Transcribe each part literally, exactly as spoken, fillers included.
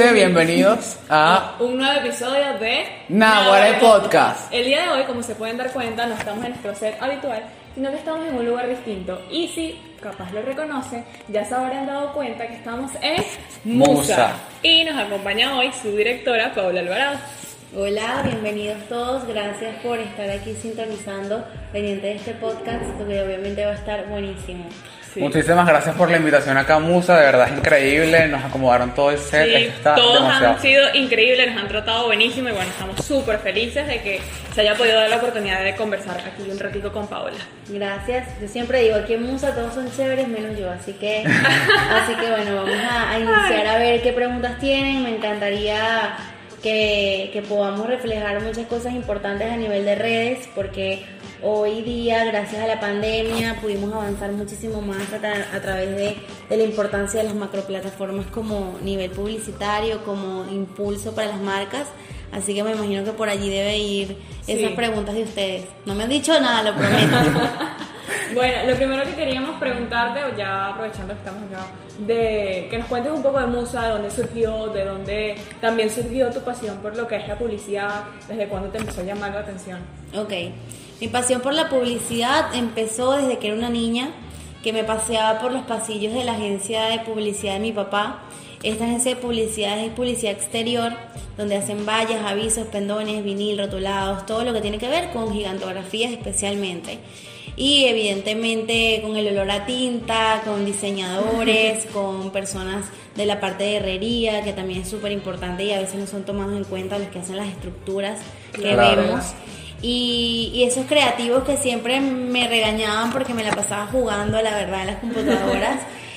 gente, bienvenidos a un nuevo episodio de Naguará Podcast. El día de hoy, como se pueden dar cuenta, no estamos en nuestro set habitual, sino que estamos en un lugar distinto. Y si capaz lo reconocen, ya se habrán dado cuenta que estamos en Musa. Musa. Y nos acompaña hoy su directora, Paula Alvarado. Hola, bienvenidos todos, gracias por estar aquí sintonizando pendiente de este podcast, que obviamente va a estar buenísimo. Sí. Muchísimas gracias por la invitación acá a Musa, de verdad es increíble, nos acomodaron todo el set, Sí, está todos demasiado. han sido increíbles, nos han tratado buenísimo y bueno, estamos súper felices de que se haya podido dar la oportunidad de conversar aquí un ratito con Paola. Gracias, yo siempre digo, aquí en Musa todos son chéveres menos yo, así que, así que bueno, vamos a, a iniciar a ver qué preguntas tienen. Me encantaría que, que podamos reflejar muchas cosas importantes a nivel de redes, porque hoy día, gracias a la pandemia, pudimos avanzar muchísimo más a, tra- a través de, de la importancia de las macroplataformas como nivel publicitario, como impulso para las marcas. Así que me imagino que por allí debe ir esas Sí. preguntas de ustedes. No me han dicho nada, lo prometo. Bueno, lo primero que queríamos preguntarte, o ya aprovechando que estamos acá, de que nos cuentes un poco de Musa, de dónde surgió, de dónde también surgió tu pasión por lo que es la publicidad, desde cuándo te empezó a llamar la atención. Ok, mi pasión por la publicidad empezó desde que era una niña, que me paseaba por los pasillos de la agencia de publicidad de mi papá. Esta agencia de publicidad es publicidad exterior, donde hacen vallas, avisos, pendones, vinil, rotulados, todo lo que tiene que ver con gigantografías especialmente. Y evidentemente con el olor a tinta, con diseñadores, con personas de la parte de herrería, que también es súper importante y a veces no son tomados en cuenta los que hacen las estructuras que Claro. vemos. Y, y esos creativos que siempre me regañaban porque me la pasaba jugando, la verdad, en las computadoras.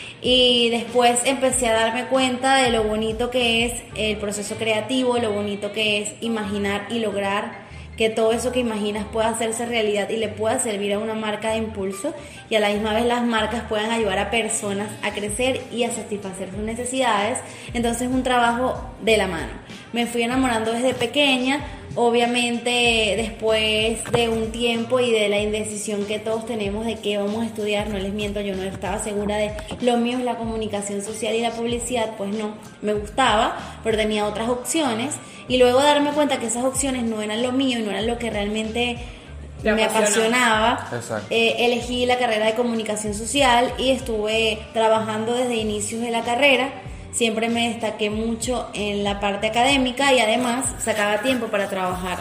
Y después empecé a darme cuenta de lo bonito que es el proceso creativo, lo bonito que es imaginar y lograr que todo eso que imaginas pueda hacerse realidad y le pueda servir a una marca de impulso, y a la misma vez las marcas puedan ayudar a personas a crecer y a satisfacer sus necesidades. Entonces es un trabajo de la mano. Me fui enamorando desde pequeña. Obviamente después de un tiempo y de la indecisión que todos tenemos de qué vamos a estudiar, no les miento, yo no estaba segura de lo mío es la comunicación social y la publicidad, pues no, me gustaba, pero tenía otras opciones, y luego darme cuenta que esas opciones no eran lo mío y no eran lo que realmente Te me apasiona. apasionaba. Exacto. Eh, elegí la carrera de comunicación social y estuve trabajando desde inicios de la carrera. Siempre me destaqué mucho en la parte académica y además sacaba tiempo para trabajar.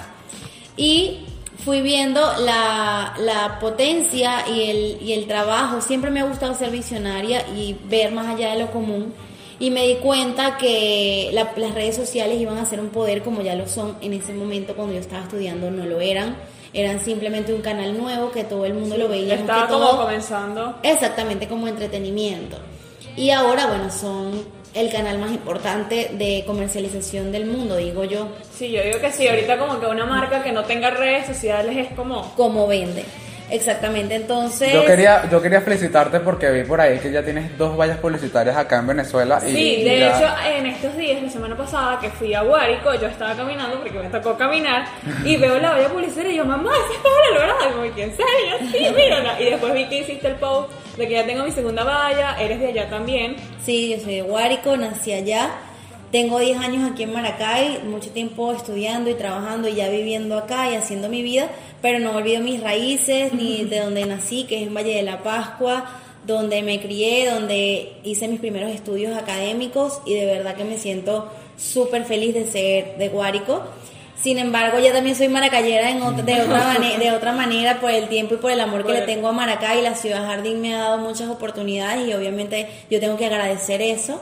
Y fui viendo la, la potencia y el, y el trabajo. Siempre me ha gustado ser visionaria y ver más allá de lo común. Y me di cuenta que la, las redes sociales iban a ser un poder, como ya lo son. En ese momento, cuando yo estaba estudiando, no lo eran. Eran simplemente un canal nuevo que todo el mundo lo veía. Estaba más que como todo, comenzando. exactamente, como entretenimiento. Y ahora, bueno, son el canal más importante de comercialización del mundo, digo yo. Sí, yo digo que sí, ahorita como que una marca que no tenga redes sociales es como... Como vende. Exactamente, entonces... Yo quería, yo quería felicitarte porque vi por ahí que ya tienes dos vallas publicitarias acá en Venezuela. Y Sí, de ya- hecho, en estos días, la semana pasada, que fui a Guárico, yo estaba caminando porque me tocó caminar y veo la valla publicitaria y yo, mamá, esa es Paola Alvarado. Y como que, ¿en serio? Sí, mírala. Y después vi que hiciste el post de que ya tengo mi segunda valla, eres de allá también. Sí, yo soy de Guárico, nací allá. Tengo diez años aquí en Maracay, mucho tiempo estudiando y trabajando y ya viviendo acá y haciendo mi vida, pero no olvido mis raíces ni de donde nací, que es en Valle de la Pascua, donde me crié, donde hice mis primeros estudios académicos, y de verdad que me siento súper feliz de ser de Guárico. Sin embargo, ya también soy maracayera en otra, de, otra mane- de otra manera, por el tiempo y por el amor que Bueno. le tengo a Maracay. La ciudad jardín me ha dado muchas oportunidades y obviamente yo tengo que agradecer eso.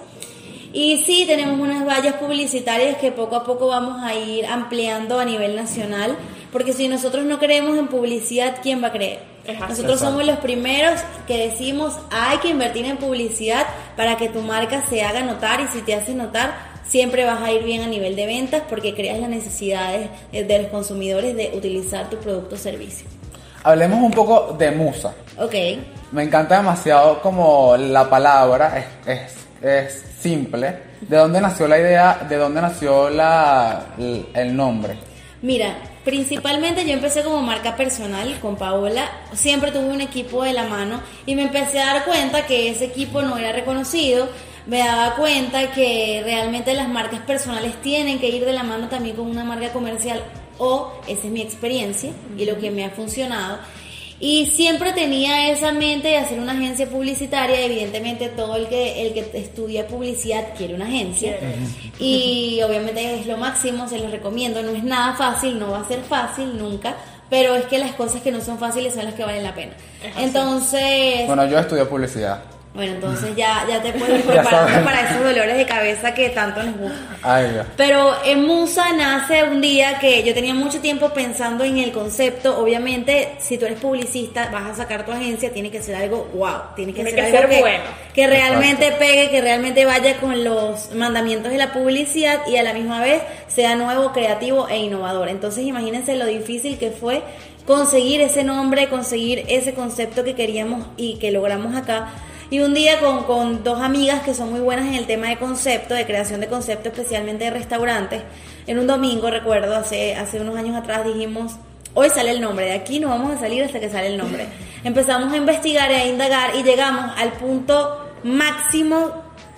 Y sí, tenemos unas vallas publicitarias que poco a poco vamos a ir ampliando a nivel nacional, porque si nosotros no creemos en publicidad, ¿quién va a creer? Exacto. Nosotros somos los primeros que decimos hay que invertir en publicidad para que tu marca se haga notar, y si te hace notar, siempre vas a ir bien a nivel de ventas porque creas las necesidades de los consumidores de utilizar tu producto o servicio. Hablemos un poco de Musa. Ok. Me encanta demasiado como la palabra, es, es, es simple. ¿De dónde nació la idea? ¿De dónde nació la, el, el nombre? Mira, principalmente yo empecé como marca personal con Paola, siempre tuve un equipo de la mano y me empecé a dar cuenta que ese equipo no era reconocido. me daba cuenta que realmente las marcas personales tienen que ir de la mano también con una marca comercial, o esa es mi experiencia y lo que me ha funcionado. Y siempre tenía esa mente de hacer una agencia publicitaria. Evidentemente todo el que el que estudia publicidad quiere una agencia. Y obviamente es lo máximo, se los recomiendo. No es nada fácil, no va a ser fácil nunca, pero es que las cosas que no son fáciles son las que valen la pena. Entonces... Bueno, yo estudio publicidad. Bueno, entonces ya, ya te puedes ir preparando para esos dolores de cabeza que tanto nos gustan. Ay, Dios. Pero en Musa nace un día que yo tenía mucho tiempo pensando en el concepto. Obviamente, si tú eres publicista, vas a sacar tu agencia, tiene que ser algo wow, tiene que Tiene ser que algo ser que, bueno. que realmente Exacto. pegue, que realmente vaya con los mandamientos de la publicidad y a la misma vez sea nuevo, creativo e innovador. Entonces, imagínense lo difícil que fue conseguir ese nombre, conseguir ese concepto que queríamos y que logramos acá. Y un día con, con dos amigas que son muy buenas en el tema de concepto, de creación de concepto, especialmente de restaurantes, en un domingo, recuerdo, hace, hace unos años atrás, dijimos, hoy sale el nombre, de aquí no vamos a salir hasta que sale el nombre. Empezamos a investigar y a indagar y llegamos al punto máximo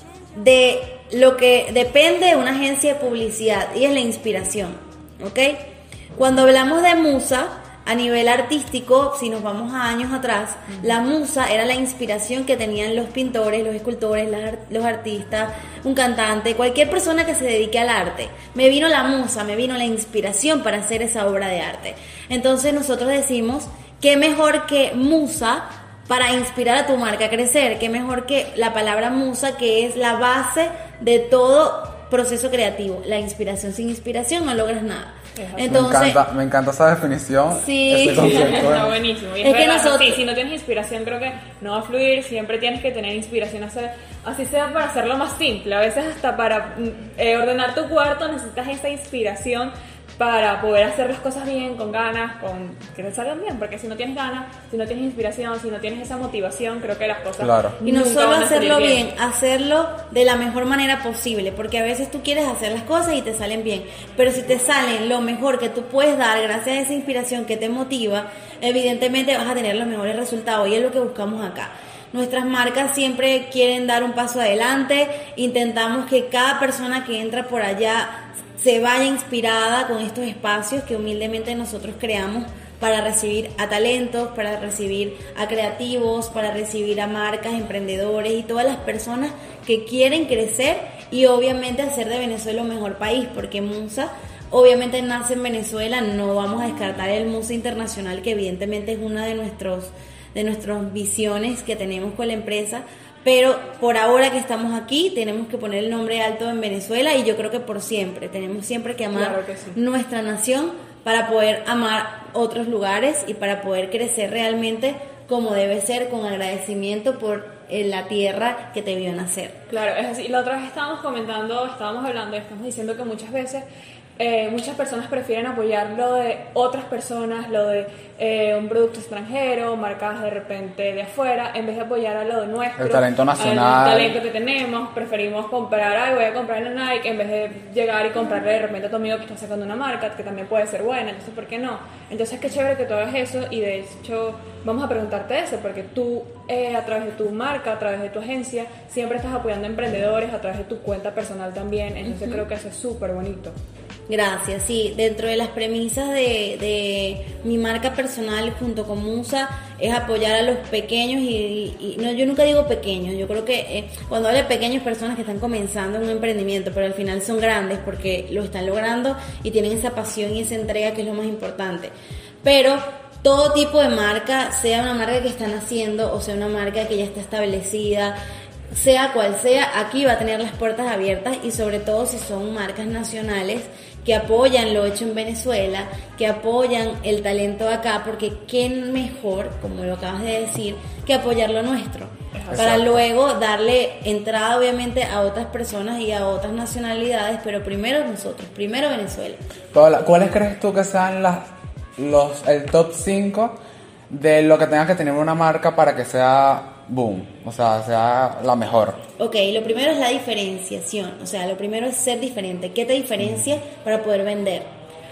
de lo que depende de una agencia de publicidad, y es la inspiración, ¿ok? Cuando hablamos de Musa, a nivel artístico, si nos vamos a años atrás, uh-huh. la musa era la inspiración que tenían los pintores, los escultores, las, los artistas, un cantante, cualquier persona que se dedique al arte. Me vino la musa, me vino la inspiración para hacer esa obra de arte. Entonces nosotros decimos, qué mejor que musa para inspirar a tu marca a crecer, qué mejor que la palabra musa, que es la base de todo proceso creativo. La inspiración, sin inspiración no logras nada. Entonces, me encanta, me encanta esa definición. Sí, ese concepto. Está buenísimo. Y es, es verdad, que nosotros, sí, si no tienes inspiración, creo que no va a fluir. Siempre tienes que tener inspiración, hacer, así sea para hacerlo más simple. A veces hasta para eh, ordenar tu cuarto necesitas esa inspiración para poder hacer las cosas bien, con ganas, con que te salgan bien. Porque si no tienes ganas, si no tienes inspiración, si no tienes esa motivación, creo que las cosas claro. Y no nunca solo van a salir hacerlo bien. bien, hacerlo de la mejor manera posible, porque a veces tú quieres hacer las cosas y te salen bien, pero si te salen lo mejor que tú puedes dar gracias a esa inspiración que te motiva, evidentemente vas a tener los mejores resultados, y es lo que buscamos acá. Nuestras marcas siempre quieren dar un paso adelante, intentamos que cada persona que entra por allá se vaya inspirada con estos espacios que humildemente nosotros creamos para recibir a talentos, para recibir a creativos, para recibir a marcas, emprendedores y todas las personas que quieren crecer y obviamente hacer de Venezuela un mejor país, porque Musa obviamente nace en Venezuela. No vamos a descartar el Musa Internacional, que evidentemente es una de nuestros de nuestras visiones que tenemos con la empresa, pero por ahora que estamos aquí tenemos que poner el nombre alto en Venezuela, y yo creo que por siempre tenemos siempre que amar claro que sí. nuestra nación para poder amar otros lugares y para poder crecer realmente como debe ser, con agradecimiento por eh, la tierra que te vio nacer. Claro, es así. La otra vez estábamos comentando, estábamos hablando, estamos diciendo que muchas veces eh, muchas personas prefieren apoyar lo de otras personas, lo de eh, un producto extranjero, marcas de repente de afuera, en vez de apoyar a lo de nuestro, el talento nacional, el talento que tenemos. Preferimos comprar, ay, voy a comprar en Nike, en vez de llegar y comprarle de repente a tu amigo que está sacando una marca que también puede ser buena. Entonces, ¿por qué no? Entonces, qué chévere que tú hagas eso, y de hecho vamos a preguntarte eso, porque tú eh, a través de tu marca, a través de tu agencia, siempre estás apoyando a emprendedores, a través de tu cuenta personal también. Entonces, uh-huh. creo que eso es súper bonito. Gracias, sí, dentro de las premisas de, de mi marca personal junto con Musa es apoyar a los pequeños y, y no, yo nunca digo pequeños, yo creo que eh, cuando hablo de pequeños, personas que están comenzando un emprendimiento, pero al final son grandes porque lo están logrando y tienen esa pasión y esa entrega, que es lo más importante. Pero todo tipo de marca, sea una marca que están haciendo o sea una marca que ya está establecida, sea cual sea, aquí va a tener las puertas abiertas, y sobre todo si son marcas nacionales que apoyan lo hecho en Venezuela, que apoyan el talento de acá, porque qué mejor, como lo acabas de decir, que apoyar lo nuestro, exacto, para luego darle entrada obviamente a otras personas y a otras nacionalidades, pero primero nosotros, primero Venezuela. Paola, ¿cuáles crees tú que sean las, los, el top cinco de lo que tenga que tener una marca para que sea boom, o sea, sea la mejor? Ok, lo primero es la diferenciación, o sea, lo primero es ser diferente. ¿Qué te diferencia para poder vender?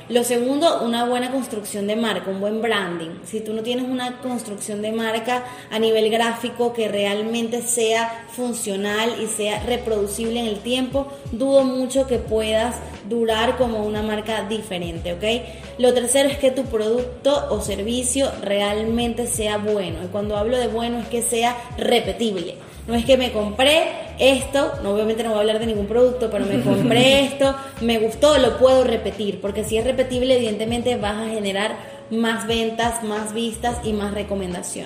Lo segundo, una buena construcción de marca, un buen branding. Si tú no tienes una construcción de marca a nivel gráfico que realmente sea funcional y sea reproducible en el tiempo, dudo mucho que puedas durar como una marca diferente, ¿ok? Lo tercero es que tu producto o servicio realmente sea bueno. Y cuando hablo de bueno es que sea repetible. No es que me compré esto, no, obviamente no voy a hablar de ningún producto, pero me compré esto, me gustó, lo puedo repetir, porque si es repetible, evidentemente vas a generar más ventas, más vistas y más recomendación.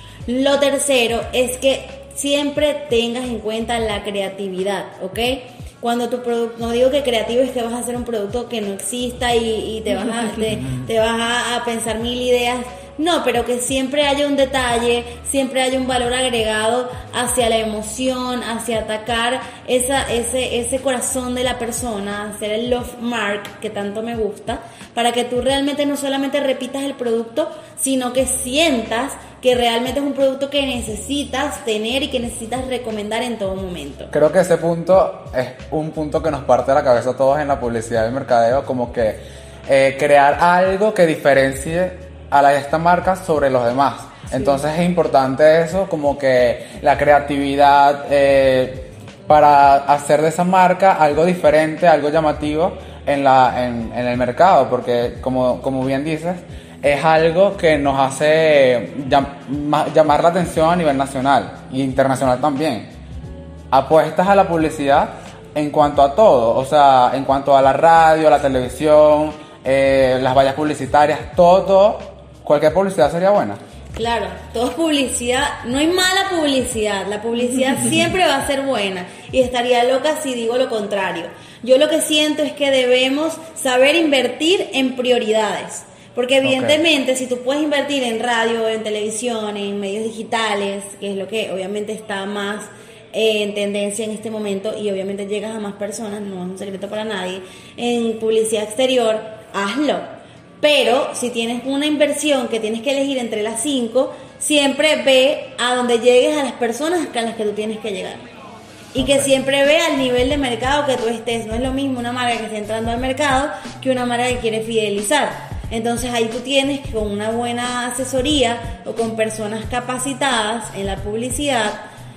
Lo tercero es que siempre tengas en cuenta la creatividad, ¿ok? Cuando tu producto, no digo que creativo es que vas a hacer un producto que no exista y, y te vas, a, te, te vas a, a pensar mil ideas. No, pero que siempre haya un detalle, siempre haya un valor agregado hacia la emoción, hacia atacar esa, ese, ese corazón de la persona, hacer el love mark que tanto me gusta, para que tú realmente no solamente repitas el producto, sino que sientas que realmente es un producto que necesitas tener y que necesitas recomendar en todo momento. Creo que ese punto es un punto que nos parte de la cabeza a todos en la publicidad y el mercadeo, como que eh, crear algo que diferencie a la de esta marca sobre los demás. Sí. Entonces es importante eso, como que la creatividad eh, para hacer de esa marca algo diferente, algo llamativo en, la, en, en el mercado, porque como, como bien dices, es algo que nos hace llam- llamar la atención a nivel nacional e internacional también. Apuestas a la publicidad en cuanto a todo, o sea, en cuanto a la radio, a la televisión, eh, las vallas publicitarias, todo, todo. ¿Cualquier publicidad sería buena? Claro, todo es publicidad, no hay mala publicidad, la publicidad siempre va a ser buena y estaría loca si digo lo contrario. Yo lo que siento es que debemos saber invertir en prioridades, porque evidentemente okay. si tú puedes invertir en radio, en televisión, en medios digitales, que es lo que obviamente está más eh, en tendencia en este momento y obviamente llegas a más personas, no es un secreto para nadie, en publicidad exterior, hazlo. Pero si tienes una inversión que tienes que elegir entre las cinco, siempre ve a donde llegues a las personas a las que tú tienes que llegar. Y que siempre ve al nivel de mercado que tú estés. No es lo mismo una marca que está entrando al mercado que una marca que quiere fidelizar. Entonces ahí tú tienes que con una buena asesoría o con personas capacitadas en la publicidad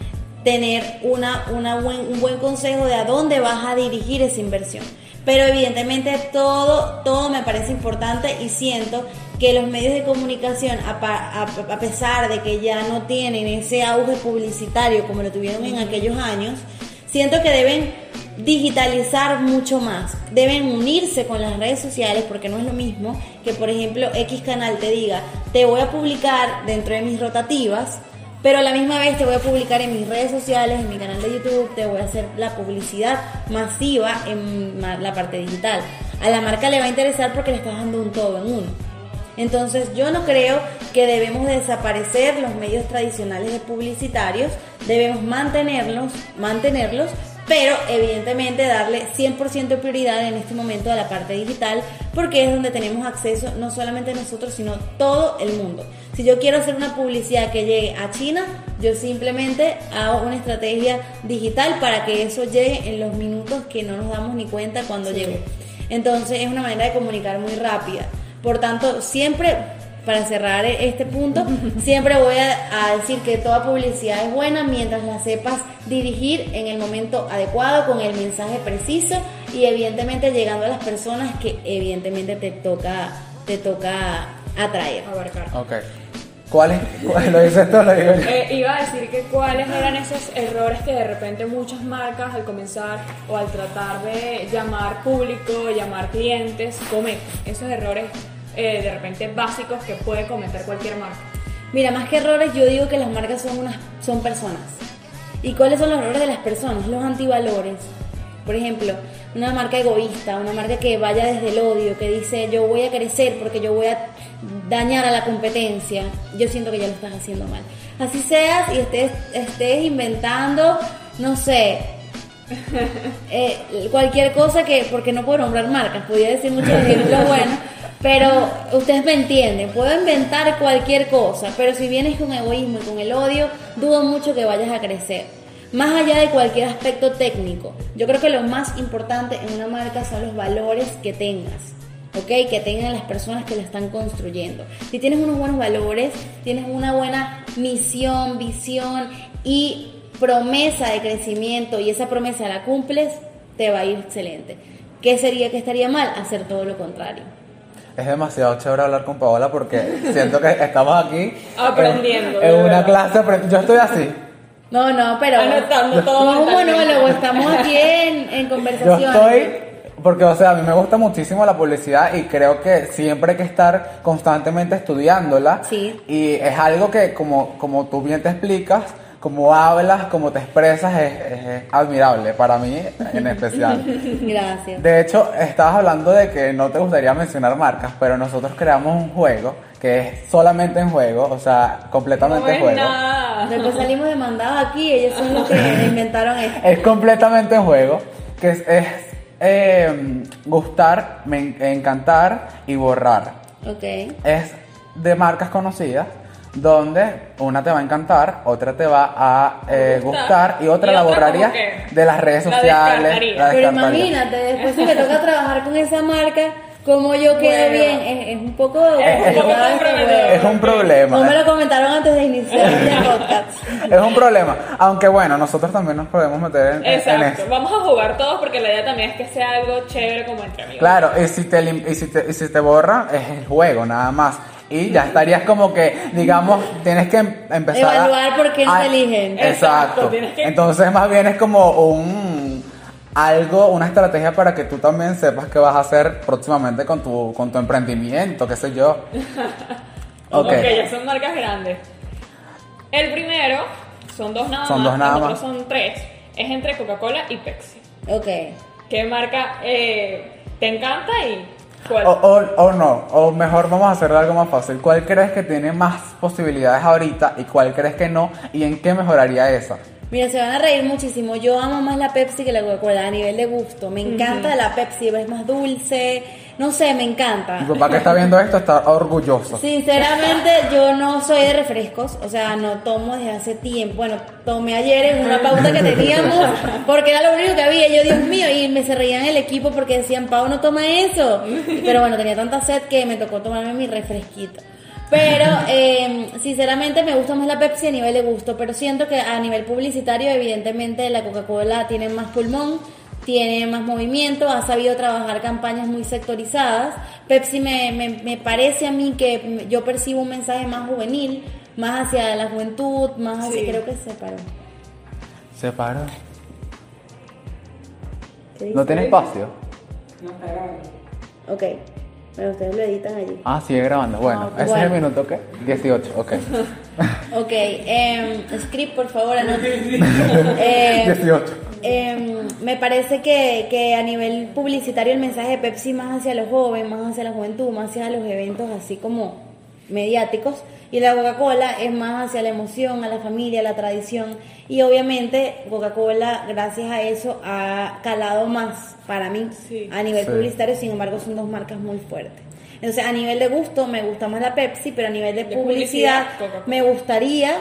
tener una, una buen, un buen consejo de a dónde vas a dirigir esa inversión. Pero evidentemente todo, todo me parece importante y siento que los medios de comunicación, a, a, a pesar de que ya no tienen ese auge publicitario como lo tuvieron en aquellos años, siento que deben digitalizar mucho más, deben unirse con las redes sociales, porque no es lo mismo que, por ejemplo, X canal te diga, te voy a publicar dentro de mis rotativas, pero a la misma vez te voy a publicar en mis redes sociales, en mi canal de YouTube, te voy a hacer la publicidad masiva en la parte digital. A la marca le va a interesar porque le estás dando un todo en uno. Entonces yo no creo que debemos desaparecer los medios tradicionales de publicitarios, debemos mantenerlos, mantenerlos, pero evidentemente darle cien por ciento de prioridad en este momento a la parte digital, porque es donde tenemos acceso no solamente nosotros, sino todo el mundo. Si yo quiero hacer una publicidad que llegue a China, yo simplemente hago una estrategia digital para que eso llegue en los minutos que no nos damos ni cuenta cuando sí. llegue. Entonces es una manera de comunicar muy rápida. Por tanto, siempre, para cerrar este punto, siempre voy a, a decir que toda publicidad es buena mientras la sepas dirigir en el momento adecuado, con el mensaje preciso y evidentemente llegando a las personas que evidentemente te toca, te toca atraer. Abarcar. Okay. ¿Cuáles? ¿Cuál, ¿Lo dices tú o lo digo yo? Eh, iba a decir que cuáles eran esos errores que de repente muchas marcas al comenzar o al tratar de llamar público, llamar clientes, cometen. Esos errores eh, de repente básicos que puede cometer cualquier marca. Mira, más que errores, yo digo que las marcas son, unas, son personas. ¿Y cuáles son los errores de las personas? Los antivalores. Por ejemplo, una marca egoísta, una marca que vaya desde el odio, que dice yo voy a crecer porque yo voy a dañar a la competencia. Yo siento que ya lo estás haciendo mal. Así seas y estés, estés inventando, no sé, eh, cualquier cosa que, porque no puedo nombrar marcas, podría decir muchos ejemplos buenos, pero ustedes me entienden, puedo inventar cualquier cosa, pero si vienes con egoísmo y con el odio, dudo mucho que vayas a crecer. Más allá de cualquier aspecto técnico, yo creo que lo más importante en una marca son los valores que tengas. ¿ok? Que tengan las personas que la están construyendo. Si tienes unos buenos valores, tienes una buena misión, visión y promesa de crecimiento y esa promesa la cumples, te va a ir excelente. ¿Qué sería que estaría mal? Hacer todo lo contrario. Es demasiado chévere hablar con Paola porque siento que estamos aquí aprendiendo. En, en una clase, aprend- yo estoy así. No, no, pero anotando todo. No es un monólogo, estamos aquí en, en conversación. Yo estoy, porque o sea, a mí me gusta muchísimo la publicidad y creo que siempre hay que estar constantemente estudiándola. Sí. Y es algo que, como, como tú bien te explicas, como hablas, como te expresas, es, es, es admirable para mí en especial. Gracias. De hecho, estabas hablando de que no te gustaría mencionar marcas, pero nosotros creamos un juego que es solamente en juego, o sea, completamente en juego. Buena. Después salimos demandados aquí, ellos son los que inventaron esto. Es completamente en juego, que es, es eh, gustar, me, encantar y borrar. Ok. Es de marcas conocidas, donde una te va a encantar, otra te va a eh, gustar y otra Y la otra borrarías como que de las redes la sociales. descartaría. La Pero descartaría. imagínate, después si me toca trabajar con esa marca, como yo quedo Bueno. bien, es, es un poco Es- es- complicado este comprometedor. juego. Es un problema. No me lo comentaron antes de iniciar este podcast. Es un problema. Aunque bueno, nosotros también nos podemos meter en, en Exacto, eso. vamos a jugar todos porque la idea también es que sea algo chévere como entre amigos. Claro, y si te, lim- y si te, y si te borra, es el juego, nada más. Y ya estarías como que, digamos, tienes que em- empezar a- Evaluar por qué no a- te eligen. Exacto. Exacto, tienes que- Entonces, más bien es como un algo, una estrategia para que tú también sepas qué vas a hacer próximamente con tu, con tu emprendimiento, qué sé yo. Ok. Ok, ya son marcas grandes. El primero, son dos nada Son más, dos nada los más. otros son tres. Es entre Coca-Cola y Pepsi. Ok. ¿Qué marca eh, te encanta y cuál? O, o, o no, o mejor vamos a hacerlo algo más fácil. ¿Cuál crees que tiene más posibilidades ahorita y cuál crees que no? ¿Y en qué mejoraría esa? Mira, se van a reír muchísimo. Yo amo más la Pepsi que la Coca-Cola a nivel de gusto. Me encanta la Pepsi, es más dulce. No sé, me encanta. Mi papá que está viendo esto está orgulloso. Sinceramente, yo no soy de refrescos, o sea, no tomo desde hace tiempo. Bueno, tomé ayer en una pauta que teníamos, porque era lo único que había. Yo, Dios mío, y me se reían el equipo porque decían, Pau, no toma eso. Pero bueno, tenía tanta sed que me tocó tomarme mi refresquito. Pero, eh, sinceramente, me gusta más la Pepsi a nivel de gusto, pero siento que a nivel publicitario, evidentemente, la Coca-Cola tiene más pulmón, tiene más movimiento, ha sabido trabajar campañas muy sectorizadas. Pepsi me, me, me parece a mí que yo percibo un mensaje más juvenil, más hacia la juventud, más hacia, Sí. creo que se paró. Se paró. ¿Qué dice? ¿No tiene espacio? Ok, pero ustedes lo editan allí. Ah, sigue grabando. Bueno, Ah, ese bueno. es el minuto, ¿qué? dieciocho, ok. Ok, eh, script, por favor, anote. Eh, dieciocho. Eh, me parece que, que a nivel publicitario el mensaje de Pepsi más hacia los jóvenes, más hacia la juventud, más hacia los eventos así como mediáticos, y la Coca-Cola es más hacia la emoción, a la familia, a la tradición, y obviamente Coca-Cola gracias a eso ha calado más para mí Sí. a nivel Sí. publicitario, sin embargo son dos marcas muy fuertes. Entonces a nivel de gusto me gusta más la Pepsi, pero a nivel de, De publicidad, publicidad, Coca-Cola. me gustaría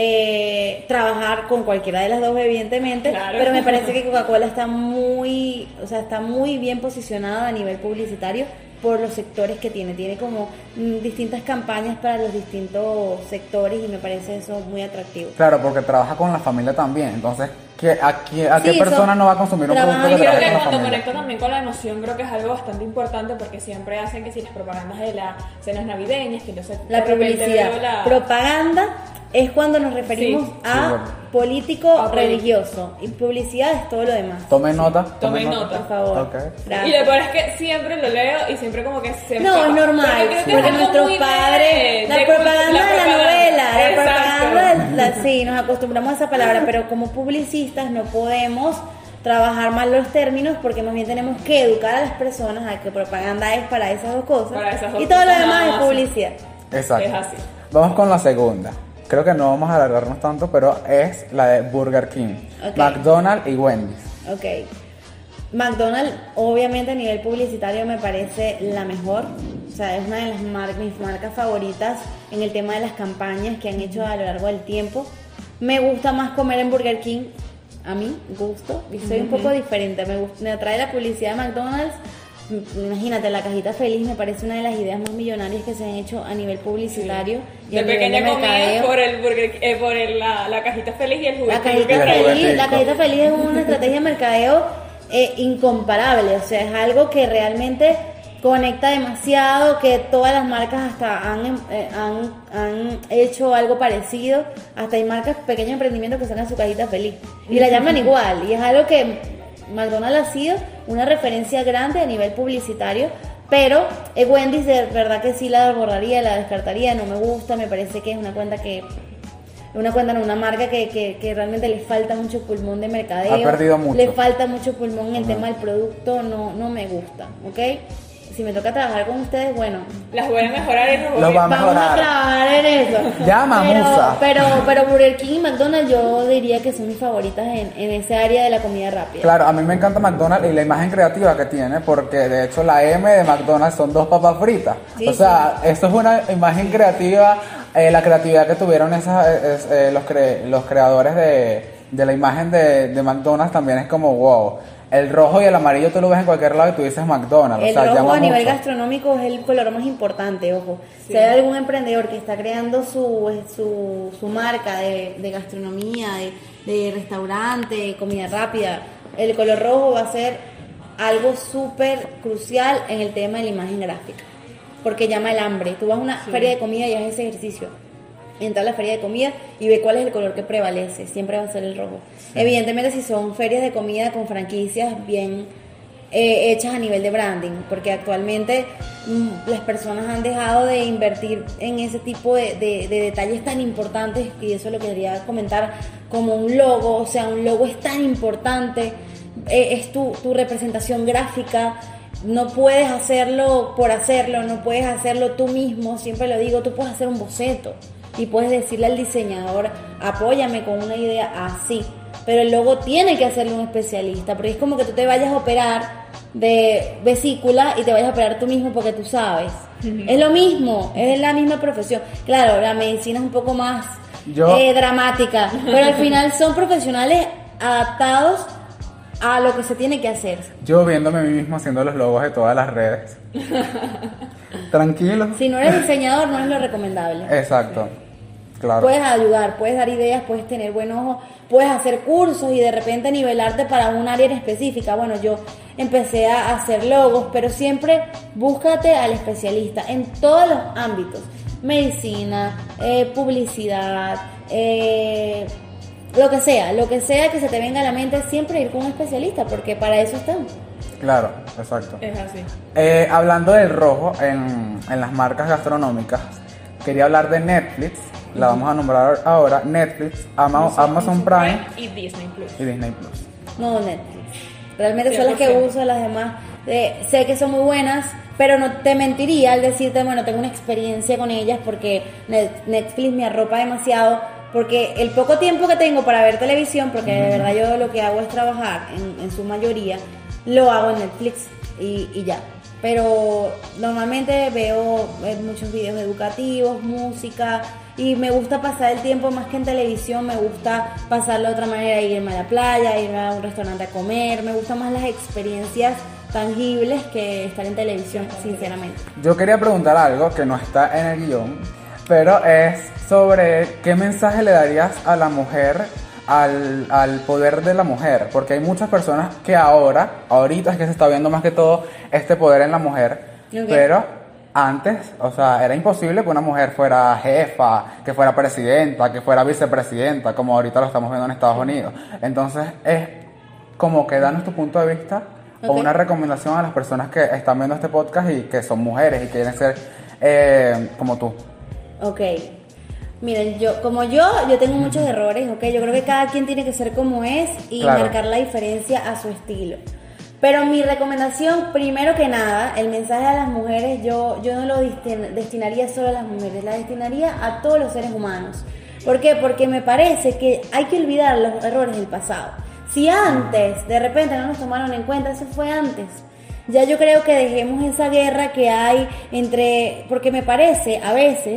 eh, trabajar con cualquiera de las dos, evidentemente, Claro. pero me parece que Coca-Cola está muy, o sea, está muy bien posicionada a nivel publicitario por los sectores que tiene. Tiene como mm, distintas campañas para los distintos sectores y me parece eso muy atractivo. Claro, porque trabaja con la familia también. Entonces, ¿qué, ¿a, qué, a qué Sí, persona eso- no va a consumir un trabaja producto que Creo trabaje que con la cuando familia? conecto también con la emoción, creo que es algo bastante importante porque siempre hacen que si las propagandas de las cenas navideñas, que yo sé, La de repente publicidad. veo la- Propaganda es cuando nos referimos Sí. a Sí, bueno. político A poli- religioso y publicidad es todo lo demás. Tomen nota. Tomen nota. Por favor. Ok. Gracias. Y lo peor es que siempre lo leo y siempre como que se No, escapa. es normal, Porque creo que porque es algo nuestros muy de- padres, la de propaganda cult- de la propaganda. novela, la Exacto. propaganda, de la- sí, nos acostumbramos a esa palabra, pero como publicistas no podemos trabajar mal los términos porque más bien tenemos que educar a las personas a que propaganda es para esas dos cosas Para esas dos y todo lo cosas demás nada es más. publicidad. Exacto. Es así. Vamos con la segunda. Creo que no vamos a alargarnos tanto, pero es la de Burger King, Ok. McDonald's y Wendy's. Ok. McDonald's, obviamente a nivel publicitario me parece la mejor. O sea, es una de las mar- mis marcas favoritas en el tema de las campañas que han hecho a lo largo del tiempo. Me gusta más comer en Burger King, a mí, gusto. Y soy un poco diferente. Me, gust- me atrae la publicidad de McDonald's Imagínate, la cajita feliz me parece una de las ideas más millonarias que se han hecho a nivel publicitario y De a nivel pequeña de comida mercadeo. por el, porque, eh, por el, la, la cajita feliz y el juguete. La cajita, El feliz, juguetico. la cajita feliz es una estrategia de mercadeo eh, incomparable, o sea, es algo que realmente conecta demasiado, que todas las marcas hasta han, eh, han, han hecho algo parecido, hasta hay marcas, pequeños emprendimientos que sacan su cajita feliz y la llaman igual, y es algo que McDonald's ha sido una referencia grande a nivel publicitario, pero eh, Wendy's de verdad que sí la borraría, la descartaría, no me gusta, me parece que es una cuenta que una cuenta, no, una marca que, que, que realmente le falta mucho pulmón de mercadeo, Ha perdido mucho. le falta mucho pulmón en el Ajá. tema del producto, no, no me gusta, ¿ok? Si me toca trabajar con ustedes, bueno, Las voy a mejorar en los Los va a vamos a mejorar. trabajar en eso. Ya, mamusa. Pero, pero, pero Burger King y McDonald's yo diría que son mis favoritas en, en ese área de la comida rápida. Claro, a mí me encanta McDonald's y la imagen creativa que tiene, porque de hecho la M de McDonald's son dos papas fritas. Sí, o sea, esto es una imagen creativa, eh, la creatividad que tuvieron esas, eh, es, eh, los, cre- los creadores de, de la imagen de, de McDonald's también es como wow. El rojo y el amarillo tú lo ves en cualquier lado y tú dices McDonald's. El o sea, rojo llama a nivel mucho. gastronómico es el color más importante, ojo. Sí. Si hay algún emprendedor que está creando su, su, su marca de, de gastronomía, de, de restaurante, comida rápida, el color rojo va a ser algo súper crucial en el tema de la imagen gráfica, porque llama el hambre. Tú vas a una Sí. feria de comida y haces ese ejercicio. Entra a la feria de comida y ve cuál es el color que prevalece, siempre va a ser el rojo. Evidentemente si son ferias de comida con franquicias bien eh, hechas a nivel de branding, porque actualmente mm, las personas han dejado de invertir en ese tipo de, de- de detalles tan importantes, y eso lo quería comentar, como un logo. O sea, un logo es tan importante, eh, es tu, tu representación gráfica. No puedes hacerlo por hacerlo, no puedes hacerlo tú mismo, siempre lo digo, tú puedes hacer un boceto y puedes decirle al diseñador, apóyame con una idea así, pero el logo tiene que hacerlo un especialista, porque es como que tú te vayas a operar de vesícula y te vayas a operar tú mismo porque tú sabes. Es lo mismo, es la misma profesión. Claro, la medicina es un poco más Yo- eh, dramática, pero al final son profesionales adaptados a lo que se tiene que hacer. Yo viéndome a mí mismo haciendo los logos de todas las redes. Tranquilo. Si no eres diseñador, no es lo recomendable. Exacto. Claro. Puedes ayudar, puedes dar ideas, puedes tener buen ojo, puedes hacer cursos y de repente nivelarte para un área en específica. Bueno, yo empecé a hacer logos, pero siempre búscate al especialista en todos los ámbitos. Medicina, eh, publicidad, eh, lo que sea, lo que sea que se te venga a la mente, siempre ir con un especialista, porque para eso están. Claro, exacto. Es así. Eh, hablando del rojo en, en las marcas gastronómicas, quería hablar de Netflix. La vamos a nombrar ahora. Netflix, Ama- Amazon Prime y Disney Plus. y Disney Plus. No, Netflix. Realmente son las que cien por ciento. uso, las demás. eh, sé que son muy buenas, pero no te mentiría al decirte, bueno, tengo una experiencia con ellas, porque Net- Netflix me arropa demasiado. Porque el poco tiempo que tengo para ver televisión, porque de verdad yo lo que hago es trabajar, en, en su mayoría, lo hago en Netflix y, y ya. Pero normalmente veo eh, muchos videos educativos, música, y me gusta pasar el tiempo más que en televisión. Me gusta pasarlo de otra manera, irme a la playa, irme a un restaurante a comer. Me gustan más las experiencias tangibles que estar en televisión, sinceramente. Yo quería preguntar algo que no está en el guión, pero es sobre qué mensaje le darías a la mujer, al, al poder de la mujer, porque hay muchas personas que ahora, ahorita es que se está viendo más que todo este poder en la mujer, Ok. pero antes, o sea, era imposible que una mujer fuera jefa, que fuera presidenta, que fuera vicepresidenta, como ahorita lo estamos viendo en Estados Unidos. Entonces es como que danos tu punto de vista o Ok. una recomendación a las personas que están viendo este podcast y que son mujeres y quieren ser eh, como tú. Ok. Miren, yo, como yo, yo tengo muchos errores, ok. Yo creo que cada quien tiene que ser como es y Claro. marcar la diferencia a su estilo. Pero mi recomendación, primero que nada, el mensaje a las mujeres, yo, yo no lo destin- destinaría solo a las mujeres, la destinaría a todos los seres humanos. ¿Por qué? Porque me parece que hay que olvidar los errores del pasado. Si antes, de repente, no nos tomaron en cuenta, eso fue antes. Ya yo creo que dejemos esa guerra que hay entre, porque me parece a veces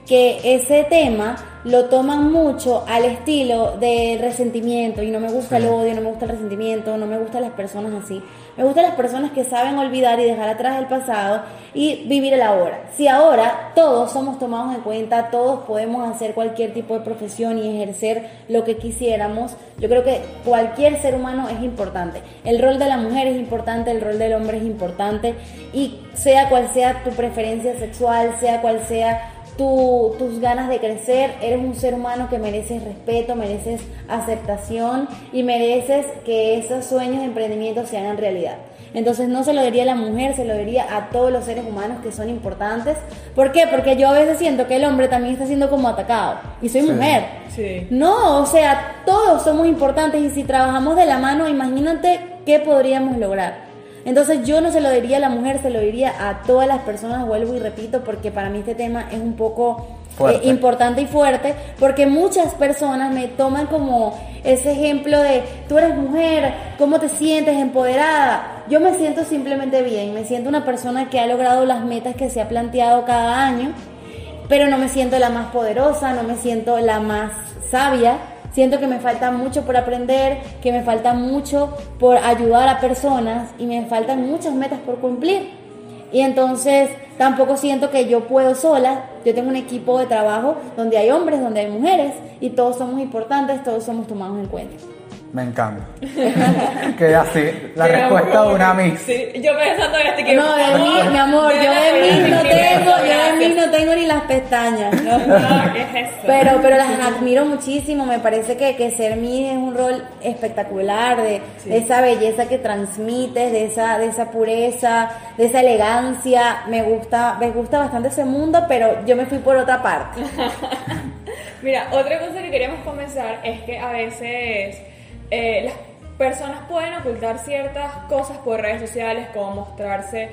que ese tema lo toman mucho al estilo de resentimiento, y no me gusta Sí. el odio, no me gusta el resentimiento, no me gustan las personas así. Me gustan las personas que saben olvidar y dejar atrás el pasado y vivir el ahora. Si ahora todos somos tomados en cuenta, todos podemos hacer cualquier tipo de profesión y ejercer lo que quisiéramos, yo creo que cualquier ser humano es importante. El rol de la mujer es importante, el rol del hombre es importante, y sea cual sea tu preferencia sexual, sea cual sea Tu, tus ganas de crecer, eres un ser humano que mereces respeto, mereces aceptación y mereces que esos sueños de emprendimiento se hagan realidad. Entonces no se lo diría a la mujer, se lo diría a todos los seres humanos que son importantes. ¿Por qué? Porque yo a veces siento que el hombre también está siendo como atacado, y soy Sí. mujer. Sí. No, o sea, todos somos importantes, y si trabajamos de la mano, imagínate qué podríamos lograr. Entonces yo no se lo diría a la mujer, se lo diría a todas las personas, vuelvo y repito, porque para mí este tema es un poco eh, importante y fuerte, porque muchas personas me toman como ese ejemplo de, tú eres mujer, ¿cómo te sientes? Empoderada. Yo me siento simplemente bien, me siento una persona que ha logrado las metas que se ha planteado cada año, pero no me siento la más poderosa, no me siento la más sabia. Siento que me falta mucho por aprender, que me falta mucho por ayudar a personas, y me faltan muchas metas por cumplir. Y entonces tampoco siento que yo puedo sola. Yo tengo un equipo de trabajo donde hay hombres, donde hay mujeres, y todos somos importantes, todos somos tomados en cuenta. Me encanta. Que así, la Qué respuesta amor. de una Miss. Sí, yo pensando en este que No, de mí, mi amor, yo de mí no tengo, yo de mí no tengo ni las pestañas, ¿no? No, ¿qué es eso? Pero, pero las admiro muchísimo. Me parece que, que ser Miss es un rol espectacular, de, Sí. de esa belleza que transmites, de esa, de esa pureza, de esa elegancia. Me gusta, me gusta bastante ese mundo, pero yo me fui por otra parte. Mira, otra cosa que queríamos comenzar es que a veces eh, las personas pueden ocultar ciertas cosas por redes sociales, como mostrarse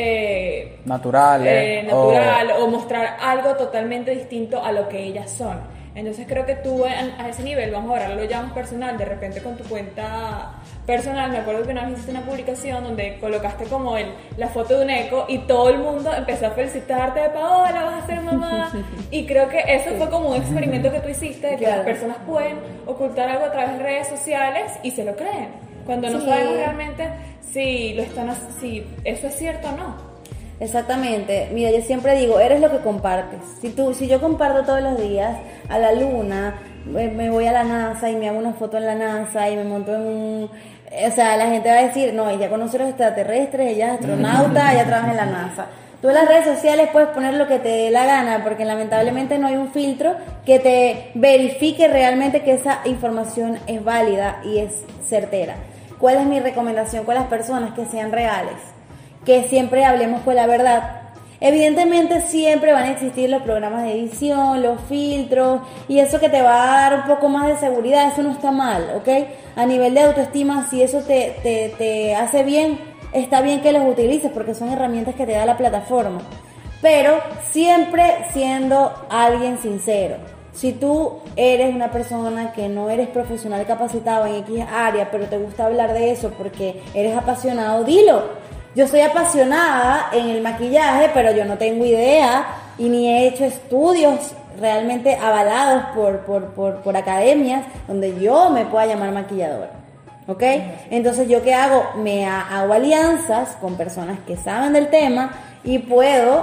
eh, Naturales. eh, natural o... o mostrar algo totalmente distinto a lo que ellas son. Entonces creo que tú a, a ese nivel, vamos a hablarlo ya más personal, de repente con tu cuenta personal, me acuerdo que una vez hiciste una publicación donde colocaste como el, la foto de un eco y todo el mundo empezó a felicitarte de Paola, vas a ser mamá. Y creo que eso fue como un experimento que tú hiciste, de que Claro. las personas pueden ocultar algo a través de redes sociales y se lo creen, cuando no Sí. sabemos realmente si lo están, si eso es cierto o no. Exactamente. Mira, yo siempre digo, eres lo que compartes. Si tú, si yo comparto todos los días a la luna, me me voy a la NASA y me hago una foto en la NASA y me monto en un... O sea, la gente va a decir, no, ella conoce a los extraterrestres, ella es astronauta, ella trabaja en la NASA. Tú en las redes sociales puedes poner lo que te dé la gana, porque lamentablemente no hay un filtro que te verifique realmente que esa información es válida y es certera. ¿Cuál es mi recomendación con las personas? Que sean reales, que siempre hablemos con la verdad. Evidentemente siempre van a existir los programas de edición, los filtros, y eso que te va a dar un poco más de seguridad, eso no está mal, ¿ok? A nivel de autoestima, si eso te, te, te hace bien, está bien que los utilices, porque son herramientas que te da la plataforma. Pero siempre siendo alguien sincero. Si tú eres una persona que no eres profesional capacitado en X área, pero te gusta hablar de eso porque eres apasionado, dilo. Yo soy apasionada en el maquillaje, pero yo no tengo idea y ni he hecho estudios realmente avalados por, por, por, por academias donde yo me pueda llamar maquilladora. ¿Ok? Entonces, ¿yo qué hago? Me ha- hago alianzas con personas que saben del tema y puedo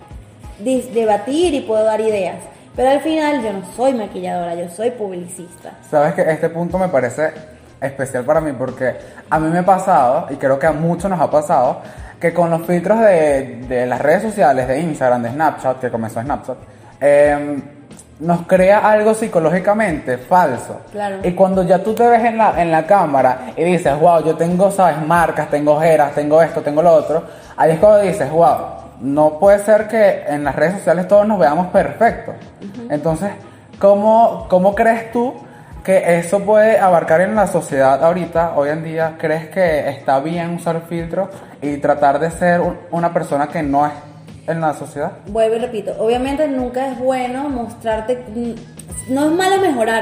dis- debatir y puedo dar ideas. Pero al final yo no soy maquilladora, yo soy publicista. Sabes que este punto me parece especial para mí porque a mí me ha pasado, y creo que a muchos nos ha pasado, que con los filtros de, de las redes sociales, de Instagram, de Snapchat, que comenzó Snapchat, eh, nos crea algo psicológicamente falso. Claro. Y cuando ya tú te ves en la, en la cámara y dices, wow, yo tengo, sabes, marcas, tengo ojeras, tengo esto, tengo lo otro, ahí es cuando dices, wow, no puede ser que en las redes sociales todos nos veamos perfectos. Uh-huh. Entonces, ¿cómo, ¿cómo crees tú que eso puede abarcar en la sociedad ahorita, hoy en día? ¿Crees que está bien usar filtros y tratar de ser un, una persona que no es en la sociedad? Vuelvo y repito, obviamente nunca es bueno mostrarte, no es malo mejorarte,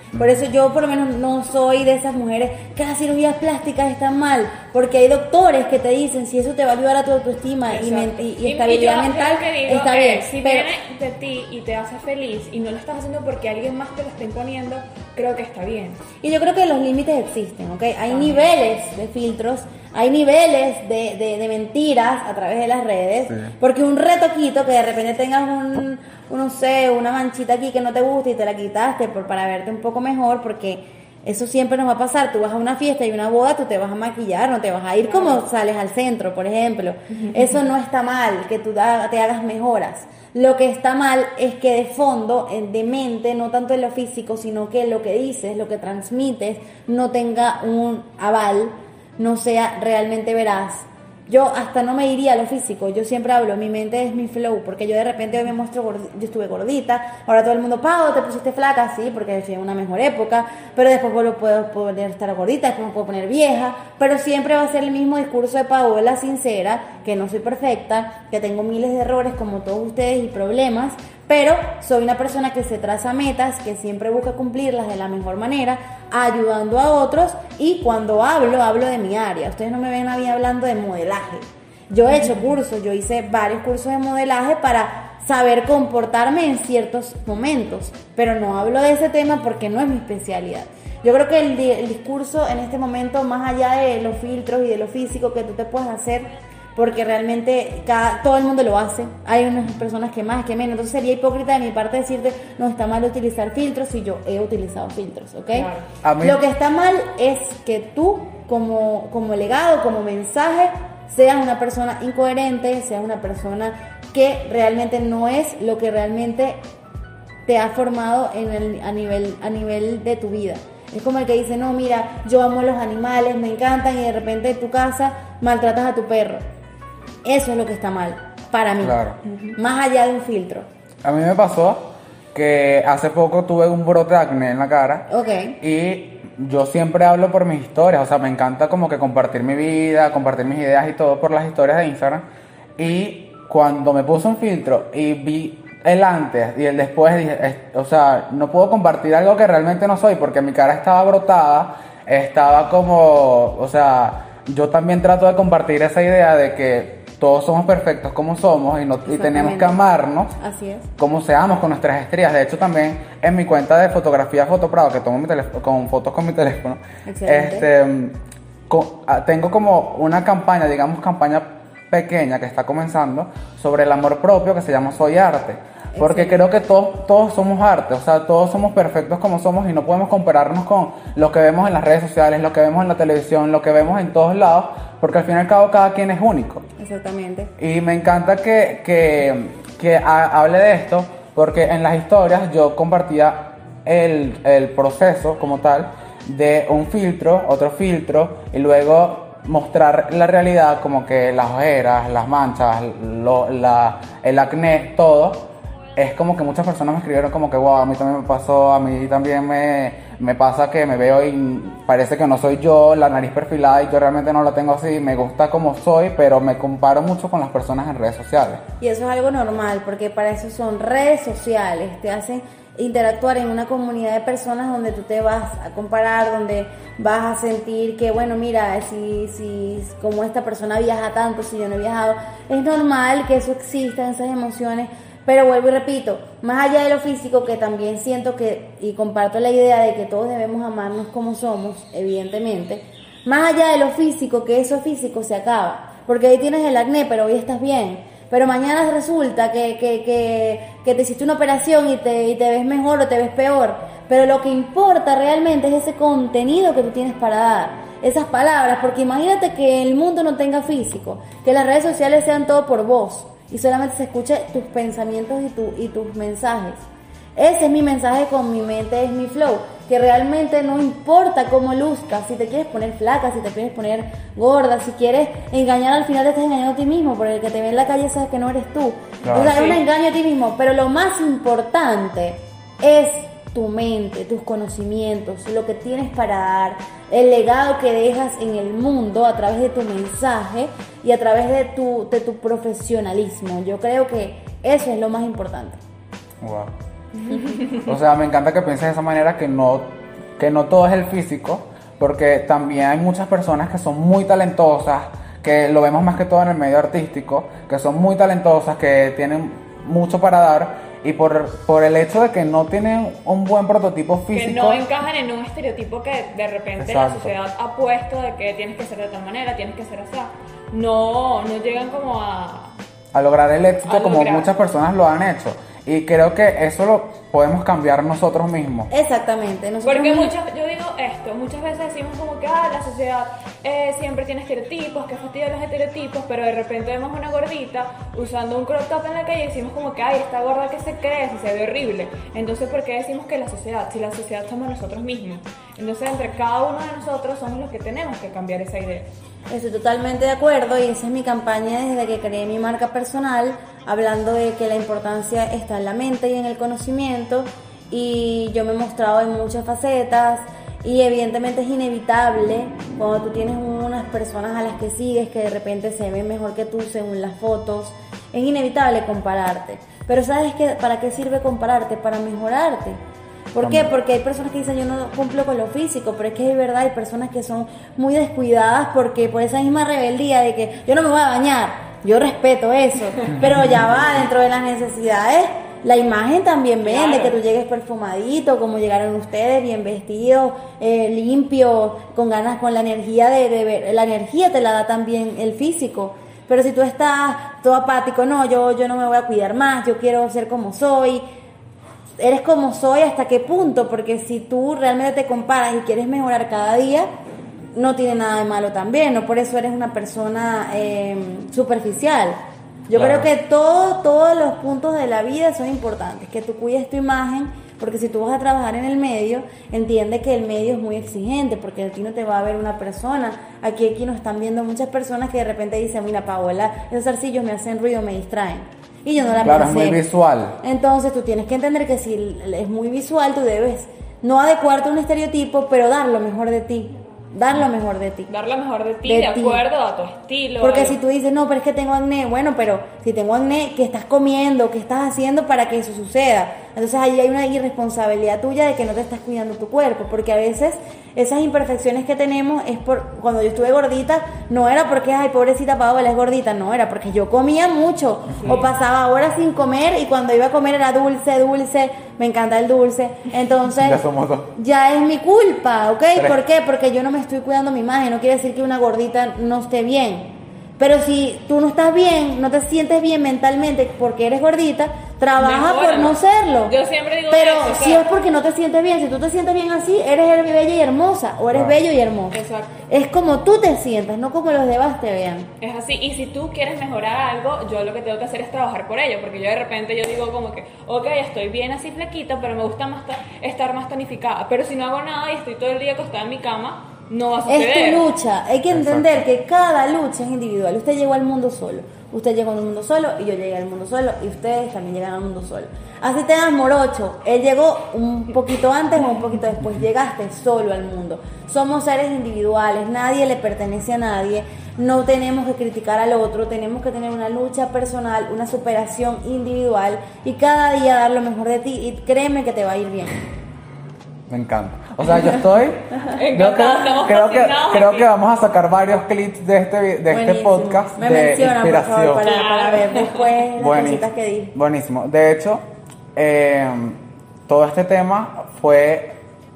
Por eso yo por lo menos no soy de esas mujeres que las cirugías plásticas están mal, porque hay doctores que te dicen si eso te va a ayudar a tu autoestima y, men- y, y estabilidad y yo, mental, yo que digo está es, bien. si pero, viene de ti y te hace feliz y no lo estás haciendo porque alguien más te lo está imponiendo, creo que está bien. y yo creo que los límites existen, ¿ok? Hay niveles de filtros, hay niveles de, de, de mentiras a través de las redes, Sí. porque un retoquito que de repente tengas un, un, no sé, una manchita aquí que no te gusta y te la quitaste por, para verte un poco mejor, porque eso siempre nos va a pasar. Tú vas a una fiesta y una boda, tú te vas a maquillar, no te vas a ir como sales al centro, por ejemplo. Eso no está mal, que tú da- te hagas mejoras. Lo que está mal es que de fondo, en- de mente, no tanto en lo físico, sino que lo que dices, lo que transmites, no tenga un aval, no sea realmente veraz. Yo hasta no me iría a lo físico, yo siempre hablo, mi mente es mi flow, porque yo de repente hoy me muestro, gordi- yo estuve gordita, ahora todo el mundo, Pau, te pusiste flaca, sí, porque estoy en una mejor época, pero después vuelvo, puedo poder estar gordita, después me puedo poner vieja, pero siempre va a ser el mismo discurso de Paola sincera, que no soy perfecta, que tengo miles de errores como todos ustedes y problemas, pero soy una persona que se traza metas, que siempre busca cumplirlas de la mejor manera, ayudando a otros, y cuando hablo, hablo de mi área. Ustedes no me ven a mí hablando de modelaje. Yo he hecho cursos, yo hice varios cursos de modelaje para saber comportarme en ciertos momentos, pero no hablo de ese tema porque no es mi especialidad. Yo creo que el, di- el discurso en este momento, más allá de los filtros y de lo físico que tú te puedes hacer, porque realmente cada, todo el mundo lo hace, hay unas personas que más, que menos, entonces sería hipócrita de mi parte decirte, no está mal utilizar filtros si yo he utilizado filtros, ¿ok? Claro. A mí- Lo que está mal es que tú, como, como legado, como mensaje, seas una persona incoherente, seas una persona que realmente no es lo que realmente te ha formado en el, a, nivel, a nivel de tu vida. Es como el que dice, no, mira, yo amo a los animales, me encantan, y de repente en tu casa maltratas a tu perro. Eso es lo que está mal, para mí. Claro. Más allá de un filtro. A mí me pasó que hace poco tuve un brote de acné en la cara. Ok. Y yo siempre hablo por mis historias, o sea, me encanta como que compartir mi vida, compartir mis ideas y todo por las historias de Instagram. Y cuando me puse un filtro y vi el antes y el después, dije, es- o sea, no puedo compartir algo que realmente no soy porque mi cara estaba brotada, estaba como, o sea, yo también trato de compartir esa idea de que todos somos perfectos como somos y, no, y tenemos que amarnos Así es. como seamos con nuestras estrías. De hecho, también en mi cuenta de fotografía Fotoprado, que tomo mi teléfono, con fotos con mi teléfono, Excelente. este, co- ah, tengo como una campaña, digamos campaña pequeña que está comenzando sobre el amor propio, que se llama Soy Arte. Porque Excelente. creo que todos, todos somos arte, o sea, todos somos perfectos como somos y no podemos compararnos con lo que vemos en las redes sociales, lo que vemos en la televisión, lo que vemos en todos lados, porque al fin y al cabo cada quien es único. Exactamente. Y me encanta que, que, que ha- hable de esto, porque en las historias yo compartía el, el proceso como tal de un filtro, otro filtro, y luego mostrar la realidad como que las ojeras, las manchas, lo- la, el acné, todo. Es como que muchas personas me escribieron como que, wow, a mí también me pasó, a mí también me, me pasa que me veo y parece que no soy yo, la nariz perfilada y yo realmente no la tengo así, me gusta como soy, pero me comparo mucho con las personas en redes sociales. Y eso es algo normal, porque para eso son redes sociales, te hacen interactuar en una comunidad de personas donde tú te vas a comparar, donde vas a sentir que, bueno, mira, si, si como esta persona viaja tanto, si yo no he viajado, es normal que eso exista, esas emociones. Pero vuelvo y repito, más allá de lo físico, que también siento que, y comparto la idea de que todos debemos amarnos como somos, evidentemente, más allá de lo físico, que eso físico se acaba, porque hoy tienes el acné, pero hoy estás bien, pero mañana resulta que, que, que, que te hiciste una operación y te, y te ves mejor o te ves peor, pero lo que importa realmente es ese contenido que tú tienes para dar, esas palabras, porque imagínate que el mundo no tenga físico, que las redes sociales sean todo por voz, y solamente se escuche tus pensamientos y, tu, y tus mensajes. Ese es mi mensaje con Mi Mente es mi flow, que realmente no importa cómo luzcas, si te quieres poner flaca, si te quieres poner gorda, si quieres engañar, al final te estás engañando a ti mismo, porque el que te ve en la calle sabe que no eres tú. Claro, o sea, es sí. un engaño a ti mismo, pero lo más importante es tu mente, tus conocimientos, lo que tienes para dar, el legado que dejas en el mundo a través de tu mensaje y a través de tu, de tu profesionalismo. Yo creo que eso es lo más importante. Wow. O sea, me encanta que pienses de esa manera, que no que no todo es el físico, porque también hay muchas personas que son muy talentosas, que lo vemos más que todo en el medio artístico, que son muy talentosas, que tienen mucho para dar, y por, por el hecho de que no tienen un buen prototipo físico, que no encajan en un estereotipo que de repente Exacto. la sociedad ha puesto de que tienes que ser de tal manera, tienes que ser así, no, no llegan como a... a lograr el éxito a como lograr. muchas personas lo han hecho. Y creo que eso lo podemos cambiar nosotros mismos. Exactamente. Nosotros Porque mismos- muchas, yo digo esto, muchas veces decimos como que ah, la sociedad eh, siempre tiene estereotipos, que fastidia los estereotipos, pero de repente vemos una gordita usando un crop top en la calle y decimos como que ay, esta gorda que se cree, si se ve horrible. Entonces, ¿por qué decimos que la sociedad? Si la sociedad somos nosotros mismos. Entonces, entre cada uno de nosotros somos los que tenemos que cambiar esa idea. Estoy totalmente de acuerdo y esa es mi campaña desde que creé mi marca personal, hablando de que la importancia está en la mente y en el conocimiento, y yo me he mostrado en muchas facetas y evidentemente es inevitable cuando tú tienes unas personas a las que sigues que de repente se ven mejor que tú según las fotos, es inevitable compararte. Pero ¿sabes qué? ¿Para qué sirve compararte? Para mejorarte. ¿Por qué? Porque hay personas que dicen yo no cumplo con lo físico, pero es que es verdad, hay personas que son muy descuidadas porque por esa misma rebeldía de que yo no me voy a bañar, yo respeto eso, pero ya va dentro de las necesidades, la imagen también vende, Claro. que tú llegues perfumadito, como llegaron ustedes, bien vestidos, eh, limpios, con ganas, con la energía de, de ver, la energía te la da también el físico. Pero si tú estás todo apático, no, yo, yo no me voy a cuidar más, yo quiero ser como soy, eres como soy, ¿hasta qué punto? Porque si tú realmente te comparas y quieres mejorar cada día, no tiene nada de malo también, no por eso eres una persona eh, superficial. Yo Claro. creo que todo, todos los puntos de la vida son importantes, que tú cuides tu imagen, porque si tú vas a trabajar en el medio, entiende que el medio es muy exigente, porque a ti no te va a ver una persona. Aquí, aquí nos están viendo muchas personas que de repente dicen, mira Paola, esos zarcillos me hacen ruido, me distraen. Y yo no la Claro, es pensé. muy visual. Entonces tú tienes que entender que si es muy visual, tú debes no adecuarte a un estereotipo, pero dar lo mejor de ti. Dar lo mejor de ti. Dar lo mejor de ti, De de, ti. acuerdo a tu estilo. Porque a- si tú dices, no, pero es que tengo acné, bueno, pero si tengo acné, ¿qué estás comiendo? ¿Qué estás haciendo para que eso suceda? Entonces ahí hay una irresponsabilidad tuya de que no te estás cuidando tu cuerpo, porque a veces esas imperfecciones que tenemos es por, cuando yo estuve gordita, no era porque, ay, pobrecita Paola es gordita, no, era porque yo comía mucho, Sí. o pasaba horas sin comer y cuando iba a comer era dulce, dulce, me encanta el dulce, entonces Ya somos dos. ya es mi culpa, ¿ok? Tres. ¿Por qué? Porque yo no me estoy cuidando mi imagen, no quiere decir que una gordita no esté bien. Pero si tú no estás bien, no te sientes bien mentalmente porque eres gordita, trabaja por Mejóralo. no serlo. Yo siempre digo Pero eso, o si sea- es porque no te sientes bien, si tú te sientes bien así, eres bella y hermosa, o eres Claro. bello y hermoso. Exacto. Es como tú te sientas, no como los demás te vean. Es así, y si tú quieres mejorar algo, yo lo que tengo que hacer es trabajar por ello, porque yo de repente yo digo como que, ok, estoy bien así flaquita, pero me gusta más ta- estar más tonificada, pero si no hago nada y estoy todo el día acostada en mi cama, no va a suceder. Es tu lucha, hay que entender que cada lucha es individual. Usted llegó al mundo solo, usted llegó al mundo solo y yo llegué al mundo solo y ustedes también llegan al mundo solo. Así te das morocho, él llegó un poquito antes o un poquito después, llegaste solo al mundo. Somos seres individuales, nadie le pertenece a nadie, no tenemos que criticar al otro, tenemos que tener una lucha personal, una superación individual y cada día dar lo mejor de ti y créeme que te va a ir bien. Me encanta. O sea, yo estoy. yo creo, Encantados, estamos creo que, fascinados creo aquí. que vamos a sacar varios clips de este, vi- de este Buenísimo. podcast Me de mencionan, por inspiración. favor, para, para ver después las Buenísimo. cositas que dije. Buenísimo. De hecho, eh, todo este tema fue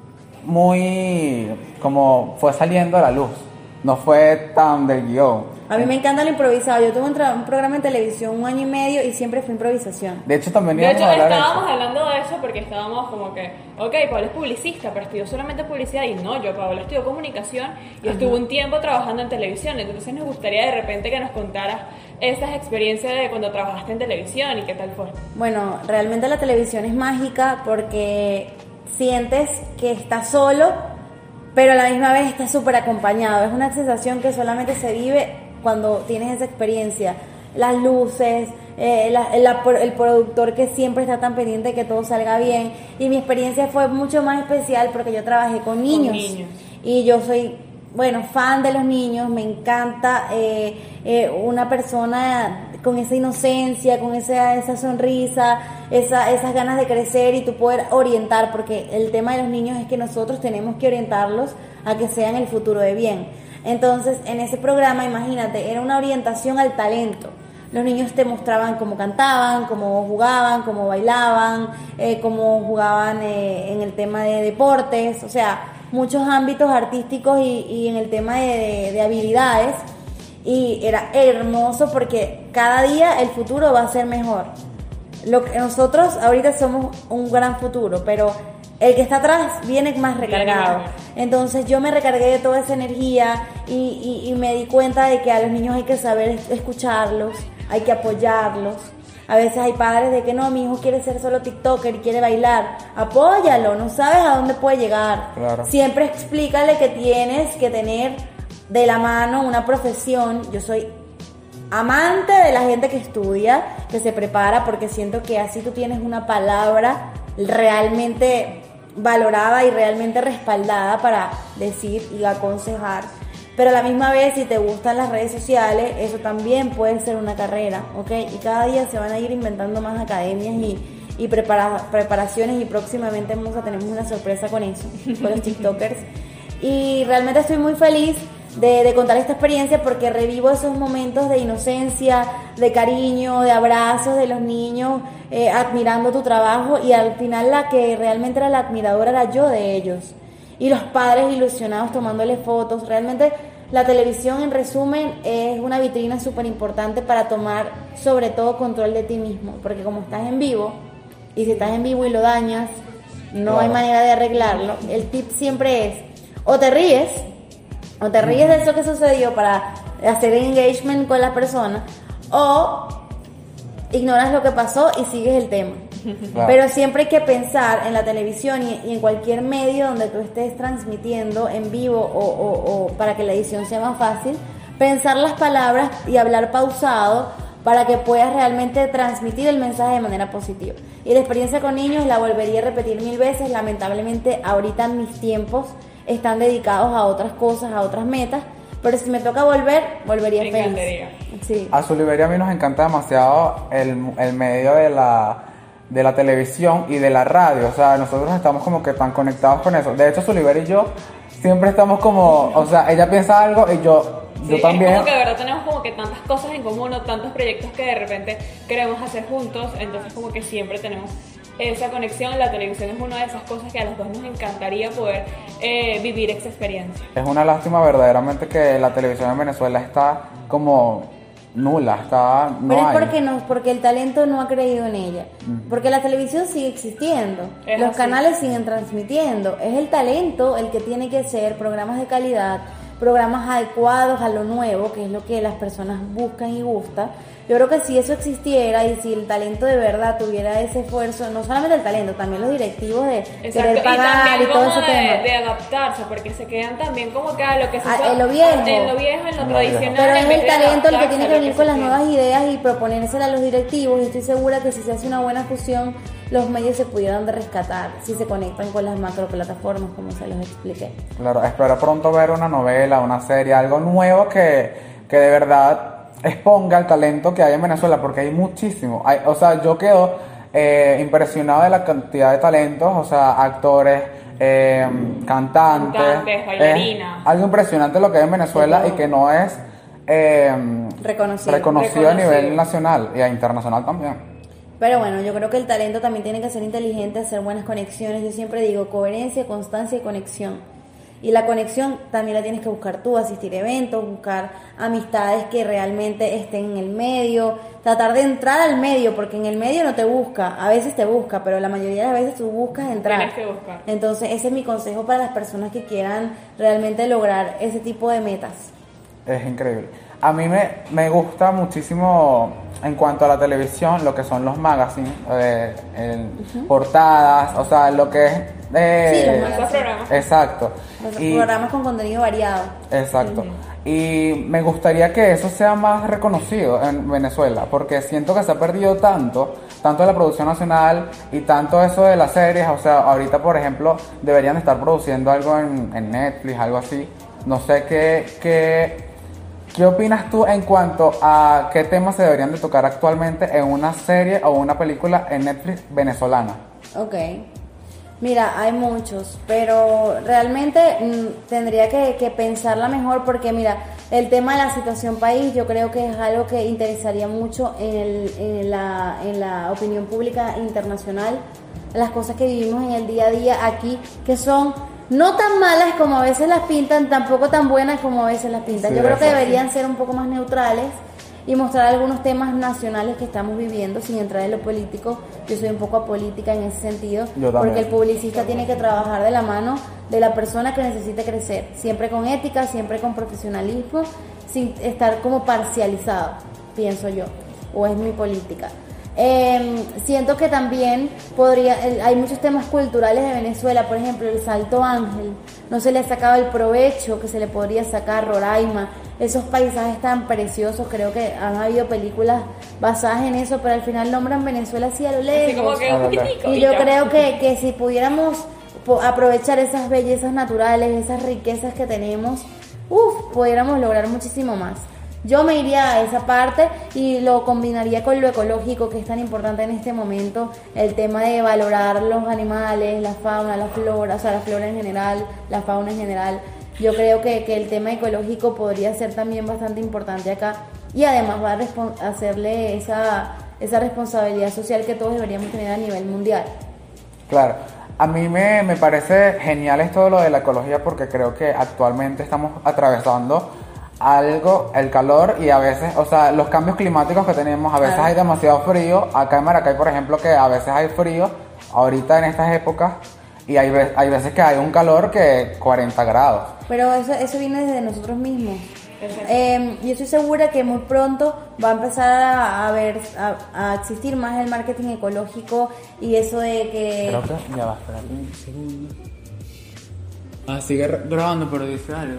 muy. Como fue saliendo a la luz. No fue tan del guión. A mí me encanta lo improvisado. Yo tuve un, tra- un programa en televisión un año y medio y siempre fue improvisación. De hecho, también De íbamos hecho, a hablar de estábamos eso. hablando de eso porque estábamos como que, ok, Paola es publicista, pero estudió solamente publicidad y no, yo, Paola estudió comunicación y estuvo un tiempo trabajando en televisión, entonces nos gustaría de repente que nos contaras esas experiencias de cuando trabajaste en televisión y qué tal fue. Bueno, realmente la televisión es mágica porque sientes que estás solo, pero a la misma vez estás súper acompañado. Es una sensación que solamente se vive cuando tienes esa experiencia. Las luces, eh, la- la- el productor que siempre está tan pendiente de que todo salga bien. Y mi experiencia fue mucho más especial porque yo trabajé con niños. niños. Y yo soy bueno, fan de los niños, me encanta eh, eh, una persona con esa inocencia, con esa, esa sonrisa, esa, esas ganas de crecer y tú poder orientar, porque el tema de los niños es que nosotros tenemos que orientarlos a que sean el futuro de bien. Entonces, en ese programa, imagínate, era una orientación al talento. Los niños te mostraban cómo cantaban, cómo jugaban, cómo bailaban, eh, cómo jugaban eh, en el tema de deportes, o sea, muchos ámbitos artísticos y, y en el tema de, de, de habilidades. Y era hermoso porque cada día el futuro va a ser mejor. Lo que nosotros ahorita somos un gran futuro, pero el que está atrás viene más recargado. Entonces yo me recargué de toda esa energía y, y, y me di cuenta de que a los niños hay que saber escucharlos, hay que apoyarlos. A veces hay padres de que no, mi hijo quiere ser solo TikToker y quiere bailar. Apóyalo, no sabes a dónde puede llegar. Claro. Siempre explícale que tienes que tener de la mano una profesión. Yo soy amante de la gente que estudia, que se prepara, porque siento que así tú tienes una palabra realmente valorada y realmente respaldada para decir y aconsejar. Pero a la misma vez, si te gustan las redes sociales, eso también puede ser una carrera, ¿ok? Y cada día se van a ir inventando más academias y, y prepara, preparaciones, y próximamente vamos a tener una sorpresa con eso, con los TikTokers. Y realmente estoy muy feliz de, de contar esta experiencia porque revivo esos momentos de inocencia, de cariño, de abrazos de los niños, eh, admirando tu trabajo, y al final la que realmente era la admiradora era yo de ellos. Y los padres ilusionados tomándole fotos. Realmente la televisión, en resumen, es una vitrina súper importante para tomar sobre todo control de ti mismo, porque como estás en vivo, y si estás en vivo y lo dañas, no Claro. hay manera de arreglarlo. El tip siempre es, o te ríes, o te ríes de eso que sucedió para hacer engagement con la persona, o ignoras lo que pasó y sigues el tema. Claro. Pero siempre hay que pensar en la televisión y, y en cualquier medio donde tú estés transmitiendo en vivo o, o, o para que la edición sea más fácil, pensar las palabras y hablar pausado para que puedas realmente transmitir el mensaje de manera positiva. Y la experiencia con niños la volvería a repetir mil veces. Lamentablemente ahorita mis tiempos están dedicados a otras cosas, a otras metas, pero si me toca volver, volvería Me feliz. encantaría. Sí. A Zuliberia a mí nos encanta demasiado el, el medio de la, de la televisión y de la radio. O sea, nosotros estamos como que tan conectados con eso. De hecho, Zuliberia y yo siempre estamos como, o sea, ella piensa algo y yo, Sí, yo también. es como que de verdad tenemos como que tantas cosas en común o tantos proyectos que de repente queremos hacer juntos, entonces como que siempre tenemos esa conexión. La televisión es una de esas cosas que a los dos nos encantaría poder eh, vivir esa experiencia. Es una lástima verdaderamente que la televisión en Venezuela está como nula, está, no Pero es hay. porque, no, porque el talento no ha creído en ella. Porque la televisión sigue existiendo, Es los así. canales siguen transmitiendo. Es el talento el que tiene que ser programas de calidad, programas adecuados a lo nuevo, que es lo que las personas buscan y gustan. Yo creo que si eso existiera y si el talento de verdad tuviera ese esfuerzo, no solamente el talento, también los directivos de Exacto, querer pagar y y, también todo como ese de, tema. de adaptarse, porque se quedan también como que a lo que se Ah, hizo en lo viejo. en lo viejo, en lo En lo tradicional. Pero en es vez el de talento el que adaptarse tiene a que lo venir con se las tiene. nuevas ideas y proponérselas a los directivos, y estoy segura que si se hace una buena fusión, los medios se pudieran de rescatar si se conectan con las macroplataformas, como se los expliqué. Claro, espero pronto ver una novela, una serie, algo nuevo que, que de verdad exponga el talento que hay en Venezuela, porque hay muchísimo. Hay, o sea, yo quedo eh, impresionado de la cantidad de talentos, o sea, actores, eh, cantantes. Cantantes, bailarinas. Es algo impresionante lo que hay en Venezuela Sí, y que no es eh, Reconocido. reconocido a Reconocido. nivel nacional y a internacional también. Pero bueno, yo creo que el talento también tiene que ser inteligente, hacer buenas conexiones. Yo siempre digo coherencia, constancia y conexión. Y la conexión también la tienes que buscar tú, asistir a eventos, buscar amistades que realmente estén en el medio, tratar de entrar al medio, porque en el medio no te busca, a veces te busca, pero la mayoría de las veces tú buscas entrar. Tienes que buscar. Entonces ese es mi consejo para las personas que quieran realmente lograr ese tipo de metas. Es increíble. A mí me, me gusta muchísimo en cuanto a la televisión lo que son los magazines, eh, el- portadas, o sea, lo que es... eh, Sí, los Esos magazines. programas. Exacto. Los Y- programas con contenido variado. Exacto. Y me gustaría que eso sea más reconocido en Venezuela, porque siento que se ha perdido tanto, tanto de la producción nacional y tanto eso de las series. O sea, ahorita, por ejemplo, deberían estar produciendo algo en, en Netflix, algo así, No sé qué, qué, qué opinas tú en cuanto a qué temas se deberían de tocar actualmente en una serie o una película en Netflix venezolana. Ok. Mira, hay muchos, pero realmente mm, tendría que, que pensarla mejor porque mira, el tema de la situación país yo creo que es algo que interesaría mucho en, el, en, la, en la opinión pública internacional, las cosas que vivimos en el día a día aquí, que son no tan malas como a veces las pintan, tampoco tan buenas como a veces las pintan. Sí, yo creo que exacto. deberían ser un poco más neutrales y mostrar algunos temas nacionales que estamos viviendo sin entrar en lo político. Yo soy un poco apolítica en ese sentido, Yo también. porque el publicista tiene que trabajar de la mano de la persona que necesite crecer, siempre con ética, siempre con profesionalismo, sin estar como parcializado, pienso yo, o es mi política. Eh, siento que también podría, el, hay muchos temas culturales de Venezuela, por ejemplo el Salto Ángel, no se le ha sacado el provecho que se le podría sacar, Roraima, esos paisajes tan preciosos, creo que han habido películas basadas en eso, pero al final nombran Venezuela así a lo lejos. Así como que un poquitico. Y yo ya. creo que, que si pudiéramos po- aprovechar esas bellezas naturales, esas riquezas que tenemos, uff, pudiéramos lograr muchísimo más. Yo me iría a esa parte y lo combinaría con lo ecológico, que es tan importante en este momento, el tema de valorar los animales, la fauna, la flora, o sea, la flora en general, la fauna en general. Yo creo que, que el tema ecológico podría ser también bastante importante acá y además va a respon- hacerle esa, esa responsabilidad social que todos deberíamos tener a nivel mundial. Claro, a mí me, me parece genial esto de lo de la ecología porque creo que actualmente estamos atravesando algo, el calor y a veces, o sea, los cambios climáticos que tenemos, a veces Claro. hay demasiado frío, acá en Maracay por ejemplo que a veces hay frío, ahorita en estas épocas, y hay, ve- hay veces que hay un calor que cuarenta grados. Pero eso, eso viene desde nosotros mismos. Exacto. Eh, yo estoy segura que muy pronto va a empezar a, a ver, a, a existir más el marketing ecológico y eso de que... Creo que, ya va, espérate un segundo. Ah, sigue re- grabando, pero dice algo.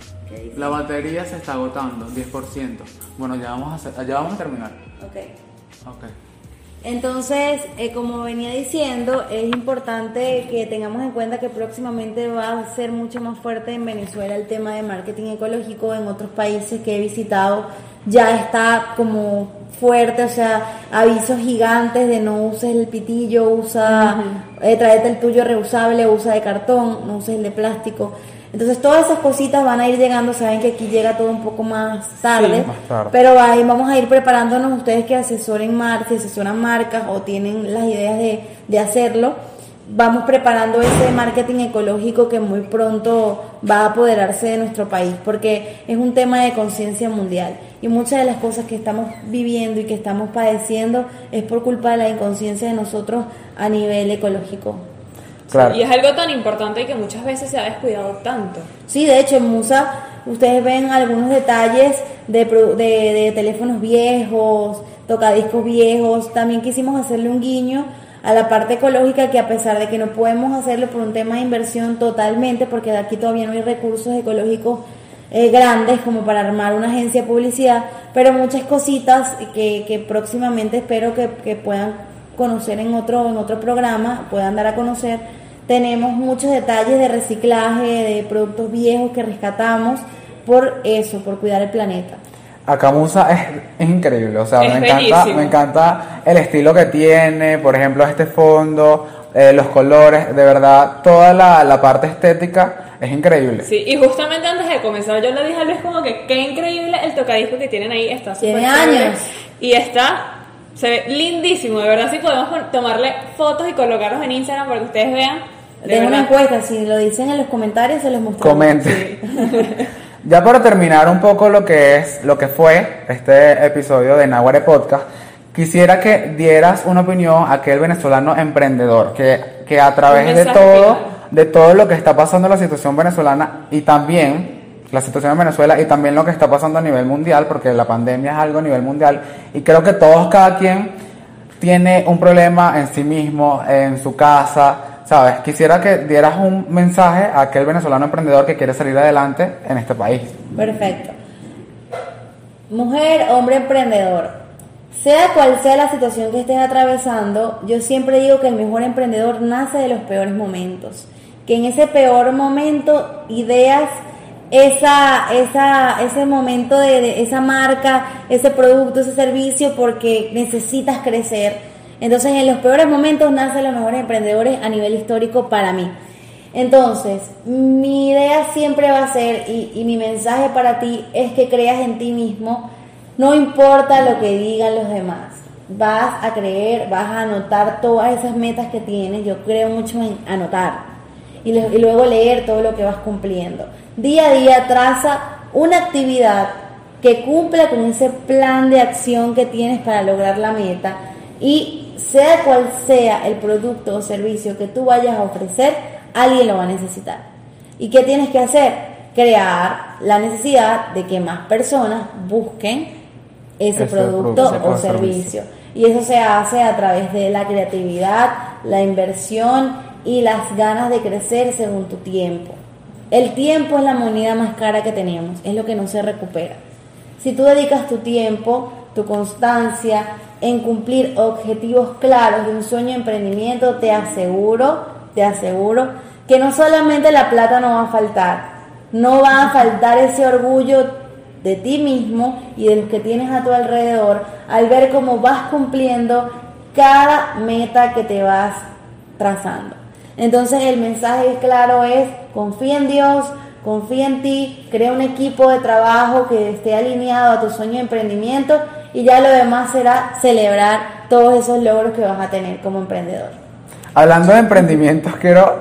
La batería se está agotando, diez por ciento. Bueno, ya vamos a, hacer, ya vamos a terminar. Okay. Ok. Entonces, eh, como venía diciendo, es importante que tengamos en cuenta que próximamente va a ser mucho más fuerte en Venezuela el tema de marketing ecológico. En otros países que he visitado ya está como fuerte, o sea, avisos gigantes de no uses el pitillo, usa, uh-huh. eh, tráete el tuyo reusable, usa de cartón, no uses el de plástico. Entonces todas esas cositas van a ir llegando, saben que aquí llega todo un poco más tarde, Sí, más tarde. pero ahí vamos a ir preparándonos ustedes que asesoren marcas, asesoran marcas o tienen las ideas de, de hacerlo. Vamos preparando ese marketing ecológico que muy pronto va a apoderarse de nuestro país, porque es un tema de conciencia mundial y muchas de las cosas que estamos viviendo y que estamos padeciendo es por culpa de la inconsciencia de nosotros a nivel ecológico. Claro. Y es algo tan importante que muchas veces se ha descuidado tanto. Sí, de hecho en Musa ustedes ven algunos detalles de, pro- de, de teléfonos viejos, tocadiscos viejos. También quisimos hacerle un guiño a la parte ecológica, que a pesar de que no podemos hacerlo por un tema de inversión totalmente, porque aquí todavía no hay recursos ecológicos eh, grandes como para armar una agencia de publicidad, pero muchas cositas que, que próximamente espero que, que puedan conocer en otro, en otro programa, puedan dar a conocer. Tenemos muchos detalles de reciclaje, de productos viejos que rescatamos por eso, por cuidar el planeta. Acá Musa es, es increíble, o sea, Es me encanta, bellísimo. me encanta el estilo que tiene, por ejemplo, este fondo, eh, los colores, de verdad, toda la, la parte estética es increíble. Sí, y justamente antes de comenzar yo le dije a Luis como que qué increíble el tocadisco que tienen ahí, está súper Tiene chévere. años. Y está, se ve lindísimo, de verdad, si podemos pon- tomarle fotos y colocarlos en Instagram para que ustedes vean. De Dejen una verdad. encuesta, si lo dicen en los comentarios se los mostramos. Comente. Ya para terminar un poco lo que es, lo que fue este episodio de Naguaré Podcast, quisiera que dieras una opinión a aquel venezolano emprendedor que, que a Un través de mensaje todo, final. de todo lo que está pasando en la situación venezolana y también la situación en Venezuela y también lo que está pasando a nivel mundial, porque la pandemia es algo a nivel mundial y creo que todos, cada quien tiene un problema en sí mismo, en su casa, ¿sabes? Quisiera que dieras un mensaje a aquel venezolano emprendedor que quiere salir adelante en este país. Perfecto. Mujer, hombre emprendedor, sea cual sea la situación que estés atravesando, yo siempre digo que el mejor emprendedor nace de los peores momentos. Que en ese peor momento ideas esa, esa, ese momento de, de esa marca, ese producto, ese servicio, porque necesitas crecer. Entonces, en los peores momentos nacen los mejores emprendedores a nivel histórico para mí. Entonces, mi idea siempre va a ser, y, y mi mensaje para ti es que creas en ti mismo, no importa lo que digan los demás. Vas a creer, vas a anotar todas esas metas que tienes. Yo creo mucho en anotar y, le, y luego leer todo lo que vas cumpliendo. Día a día traza una actividad que cumpla con ese plan de acción que tienes para lograr la meta, y sea cual sea el producto o servicio que tú vayas a ofrecer, alguien lo va a necesitar. ¿Y qué tienes que hacer? Crear la necesidad de que más personas busquen ese, ese producto, producto o servicio. servicio. Y eso se hace a través de la creatividad, la inversión y las ganas de crecer según tu tiempo. El tiempo es la moneda más cara que tenemos, es lo que no se recupera. Si tú dedicas tu tiempo, tu constancia en cumplir objetivos claros de un sueño de emprendimiento, te aseguro, te aseguro que no solamente la plata no va a faltar, no va a faltar ese orgullo de ti mismo y de los que tienes a tu alrededor al ver cómo vas cumpliendo cada meta que te vas trazando. Entonces el mensaje claro es: confía en Dios, confía en ti, crea un equipo de trabajo que esté alineado a tu sueño de emprendimiento, y ya lo demás será celebrar todos esos logros que vas a tener como emprendedor. Hablando de emprendimientos, quiero,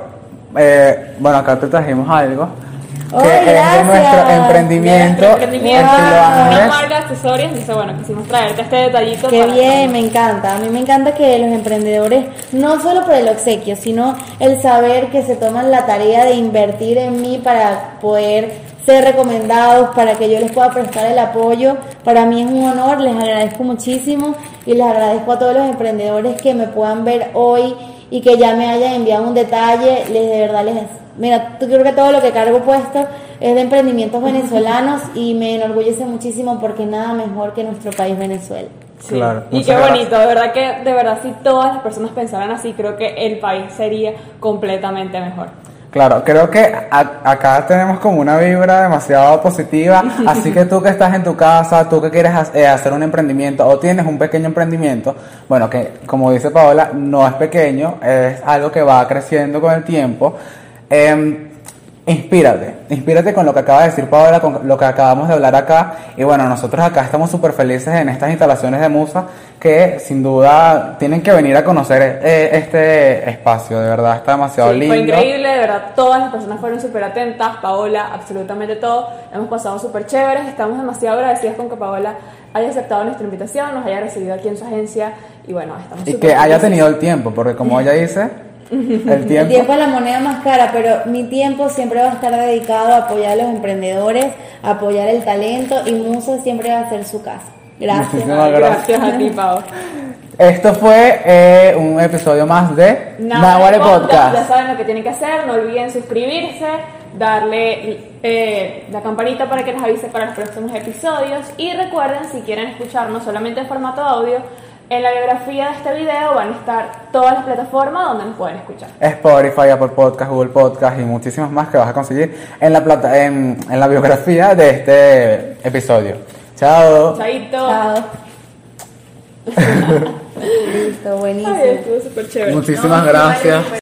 eh, bueno, acá te trajimos algo. Oh, que es de nuestro emprendimiento, nuestro emprendimiento en Kilo Ángeles. Una marca de accesorios. Entonces, bueno, quisimos traerte este detallito. Qué para bien, que... me encanta. A mí me encanta que los emprendedores, no solo por el obsequio, sino el saber que se toman la tarea de invertir en mí para poder ser recomendados, para que yo les pueda prestar el apoyo. Para mí es un honor, les agradezco muchísimo, y les agradezco a todos los emprendedores que me puedan ver hoy y que ya me hayan enviado un detalle. Les de verdad les Mira, creo que todo lo que cargo puesto es de emprendimientos venezolanos, y me enorgullece muchísimo porque nada mejor que nuestro país, Venezuela. Sí. Claro, y qué bonito, de verdad que de verdad si todas las personas pensaran así, creo que el país sería completamente mejor. Claro, creo que a, acá tenemos como una vibra demasiado positiva, así que tú que estás en tu casa, tú que quieres eh, hacer un emprendimiento o tienes un pequeño emprendimiento, bueno, que como dice Paola, no es pequeño, es algo que va creciendo con el tiempo. Eh, inspírate, inspírate con lo que acaba de decir Paola, con lo que acabamos de hablar acá. Y bueno, nosotros acá estamos súper felices en estas instalaciones de Musa, que sin duda tienen que venir a conocer eh, este espacio. De verdad está demasiado sí, lindo. Fue increíble, de verdad todas las personas fueron súper atentas, Paola, absolutamente todo, hemos pasado súper chéveres, estamos demasiado agradecidas con que Paola haya aceptado nuestra invitación, nos haya recibido aquí en su agencia, y bueno, estamos y súper que haya felices. tenido el tiempo, porque como ella dice, el tiempo. El tiempo es la moneda más cara, pero mi tiempo siempre va a estar dedicado a apoyar a los emprendedores, a apoyar el talento, y Musa siempre va a ser su casa. Gracias. Muchísimas gracias. Gracias a ti, Pau. Esto fue eh, un episodio más de Nahuare Podcast. Ya saben lo que tienen que hacer, no olviden suscribirse, darle eh, la campanita para que les avise para los próximos episodios, y recuerden, si quieren escucharnos solamente en formato audio, en la biografía de este video van a estar todas las plataformas donde nos pueden escuchar. Spotify, Apple Podcast, Google Podcast y muchísimas más que vas a conseguir en la plata, en, en la biografía de este episodio. Chao. Chaito. Chao. Listo, buenísimo. Ay, estuvo súper chévere. Muchísimas No, gracias.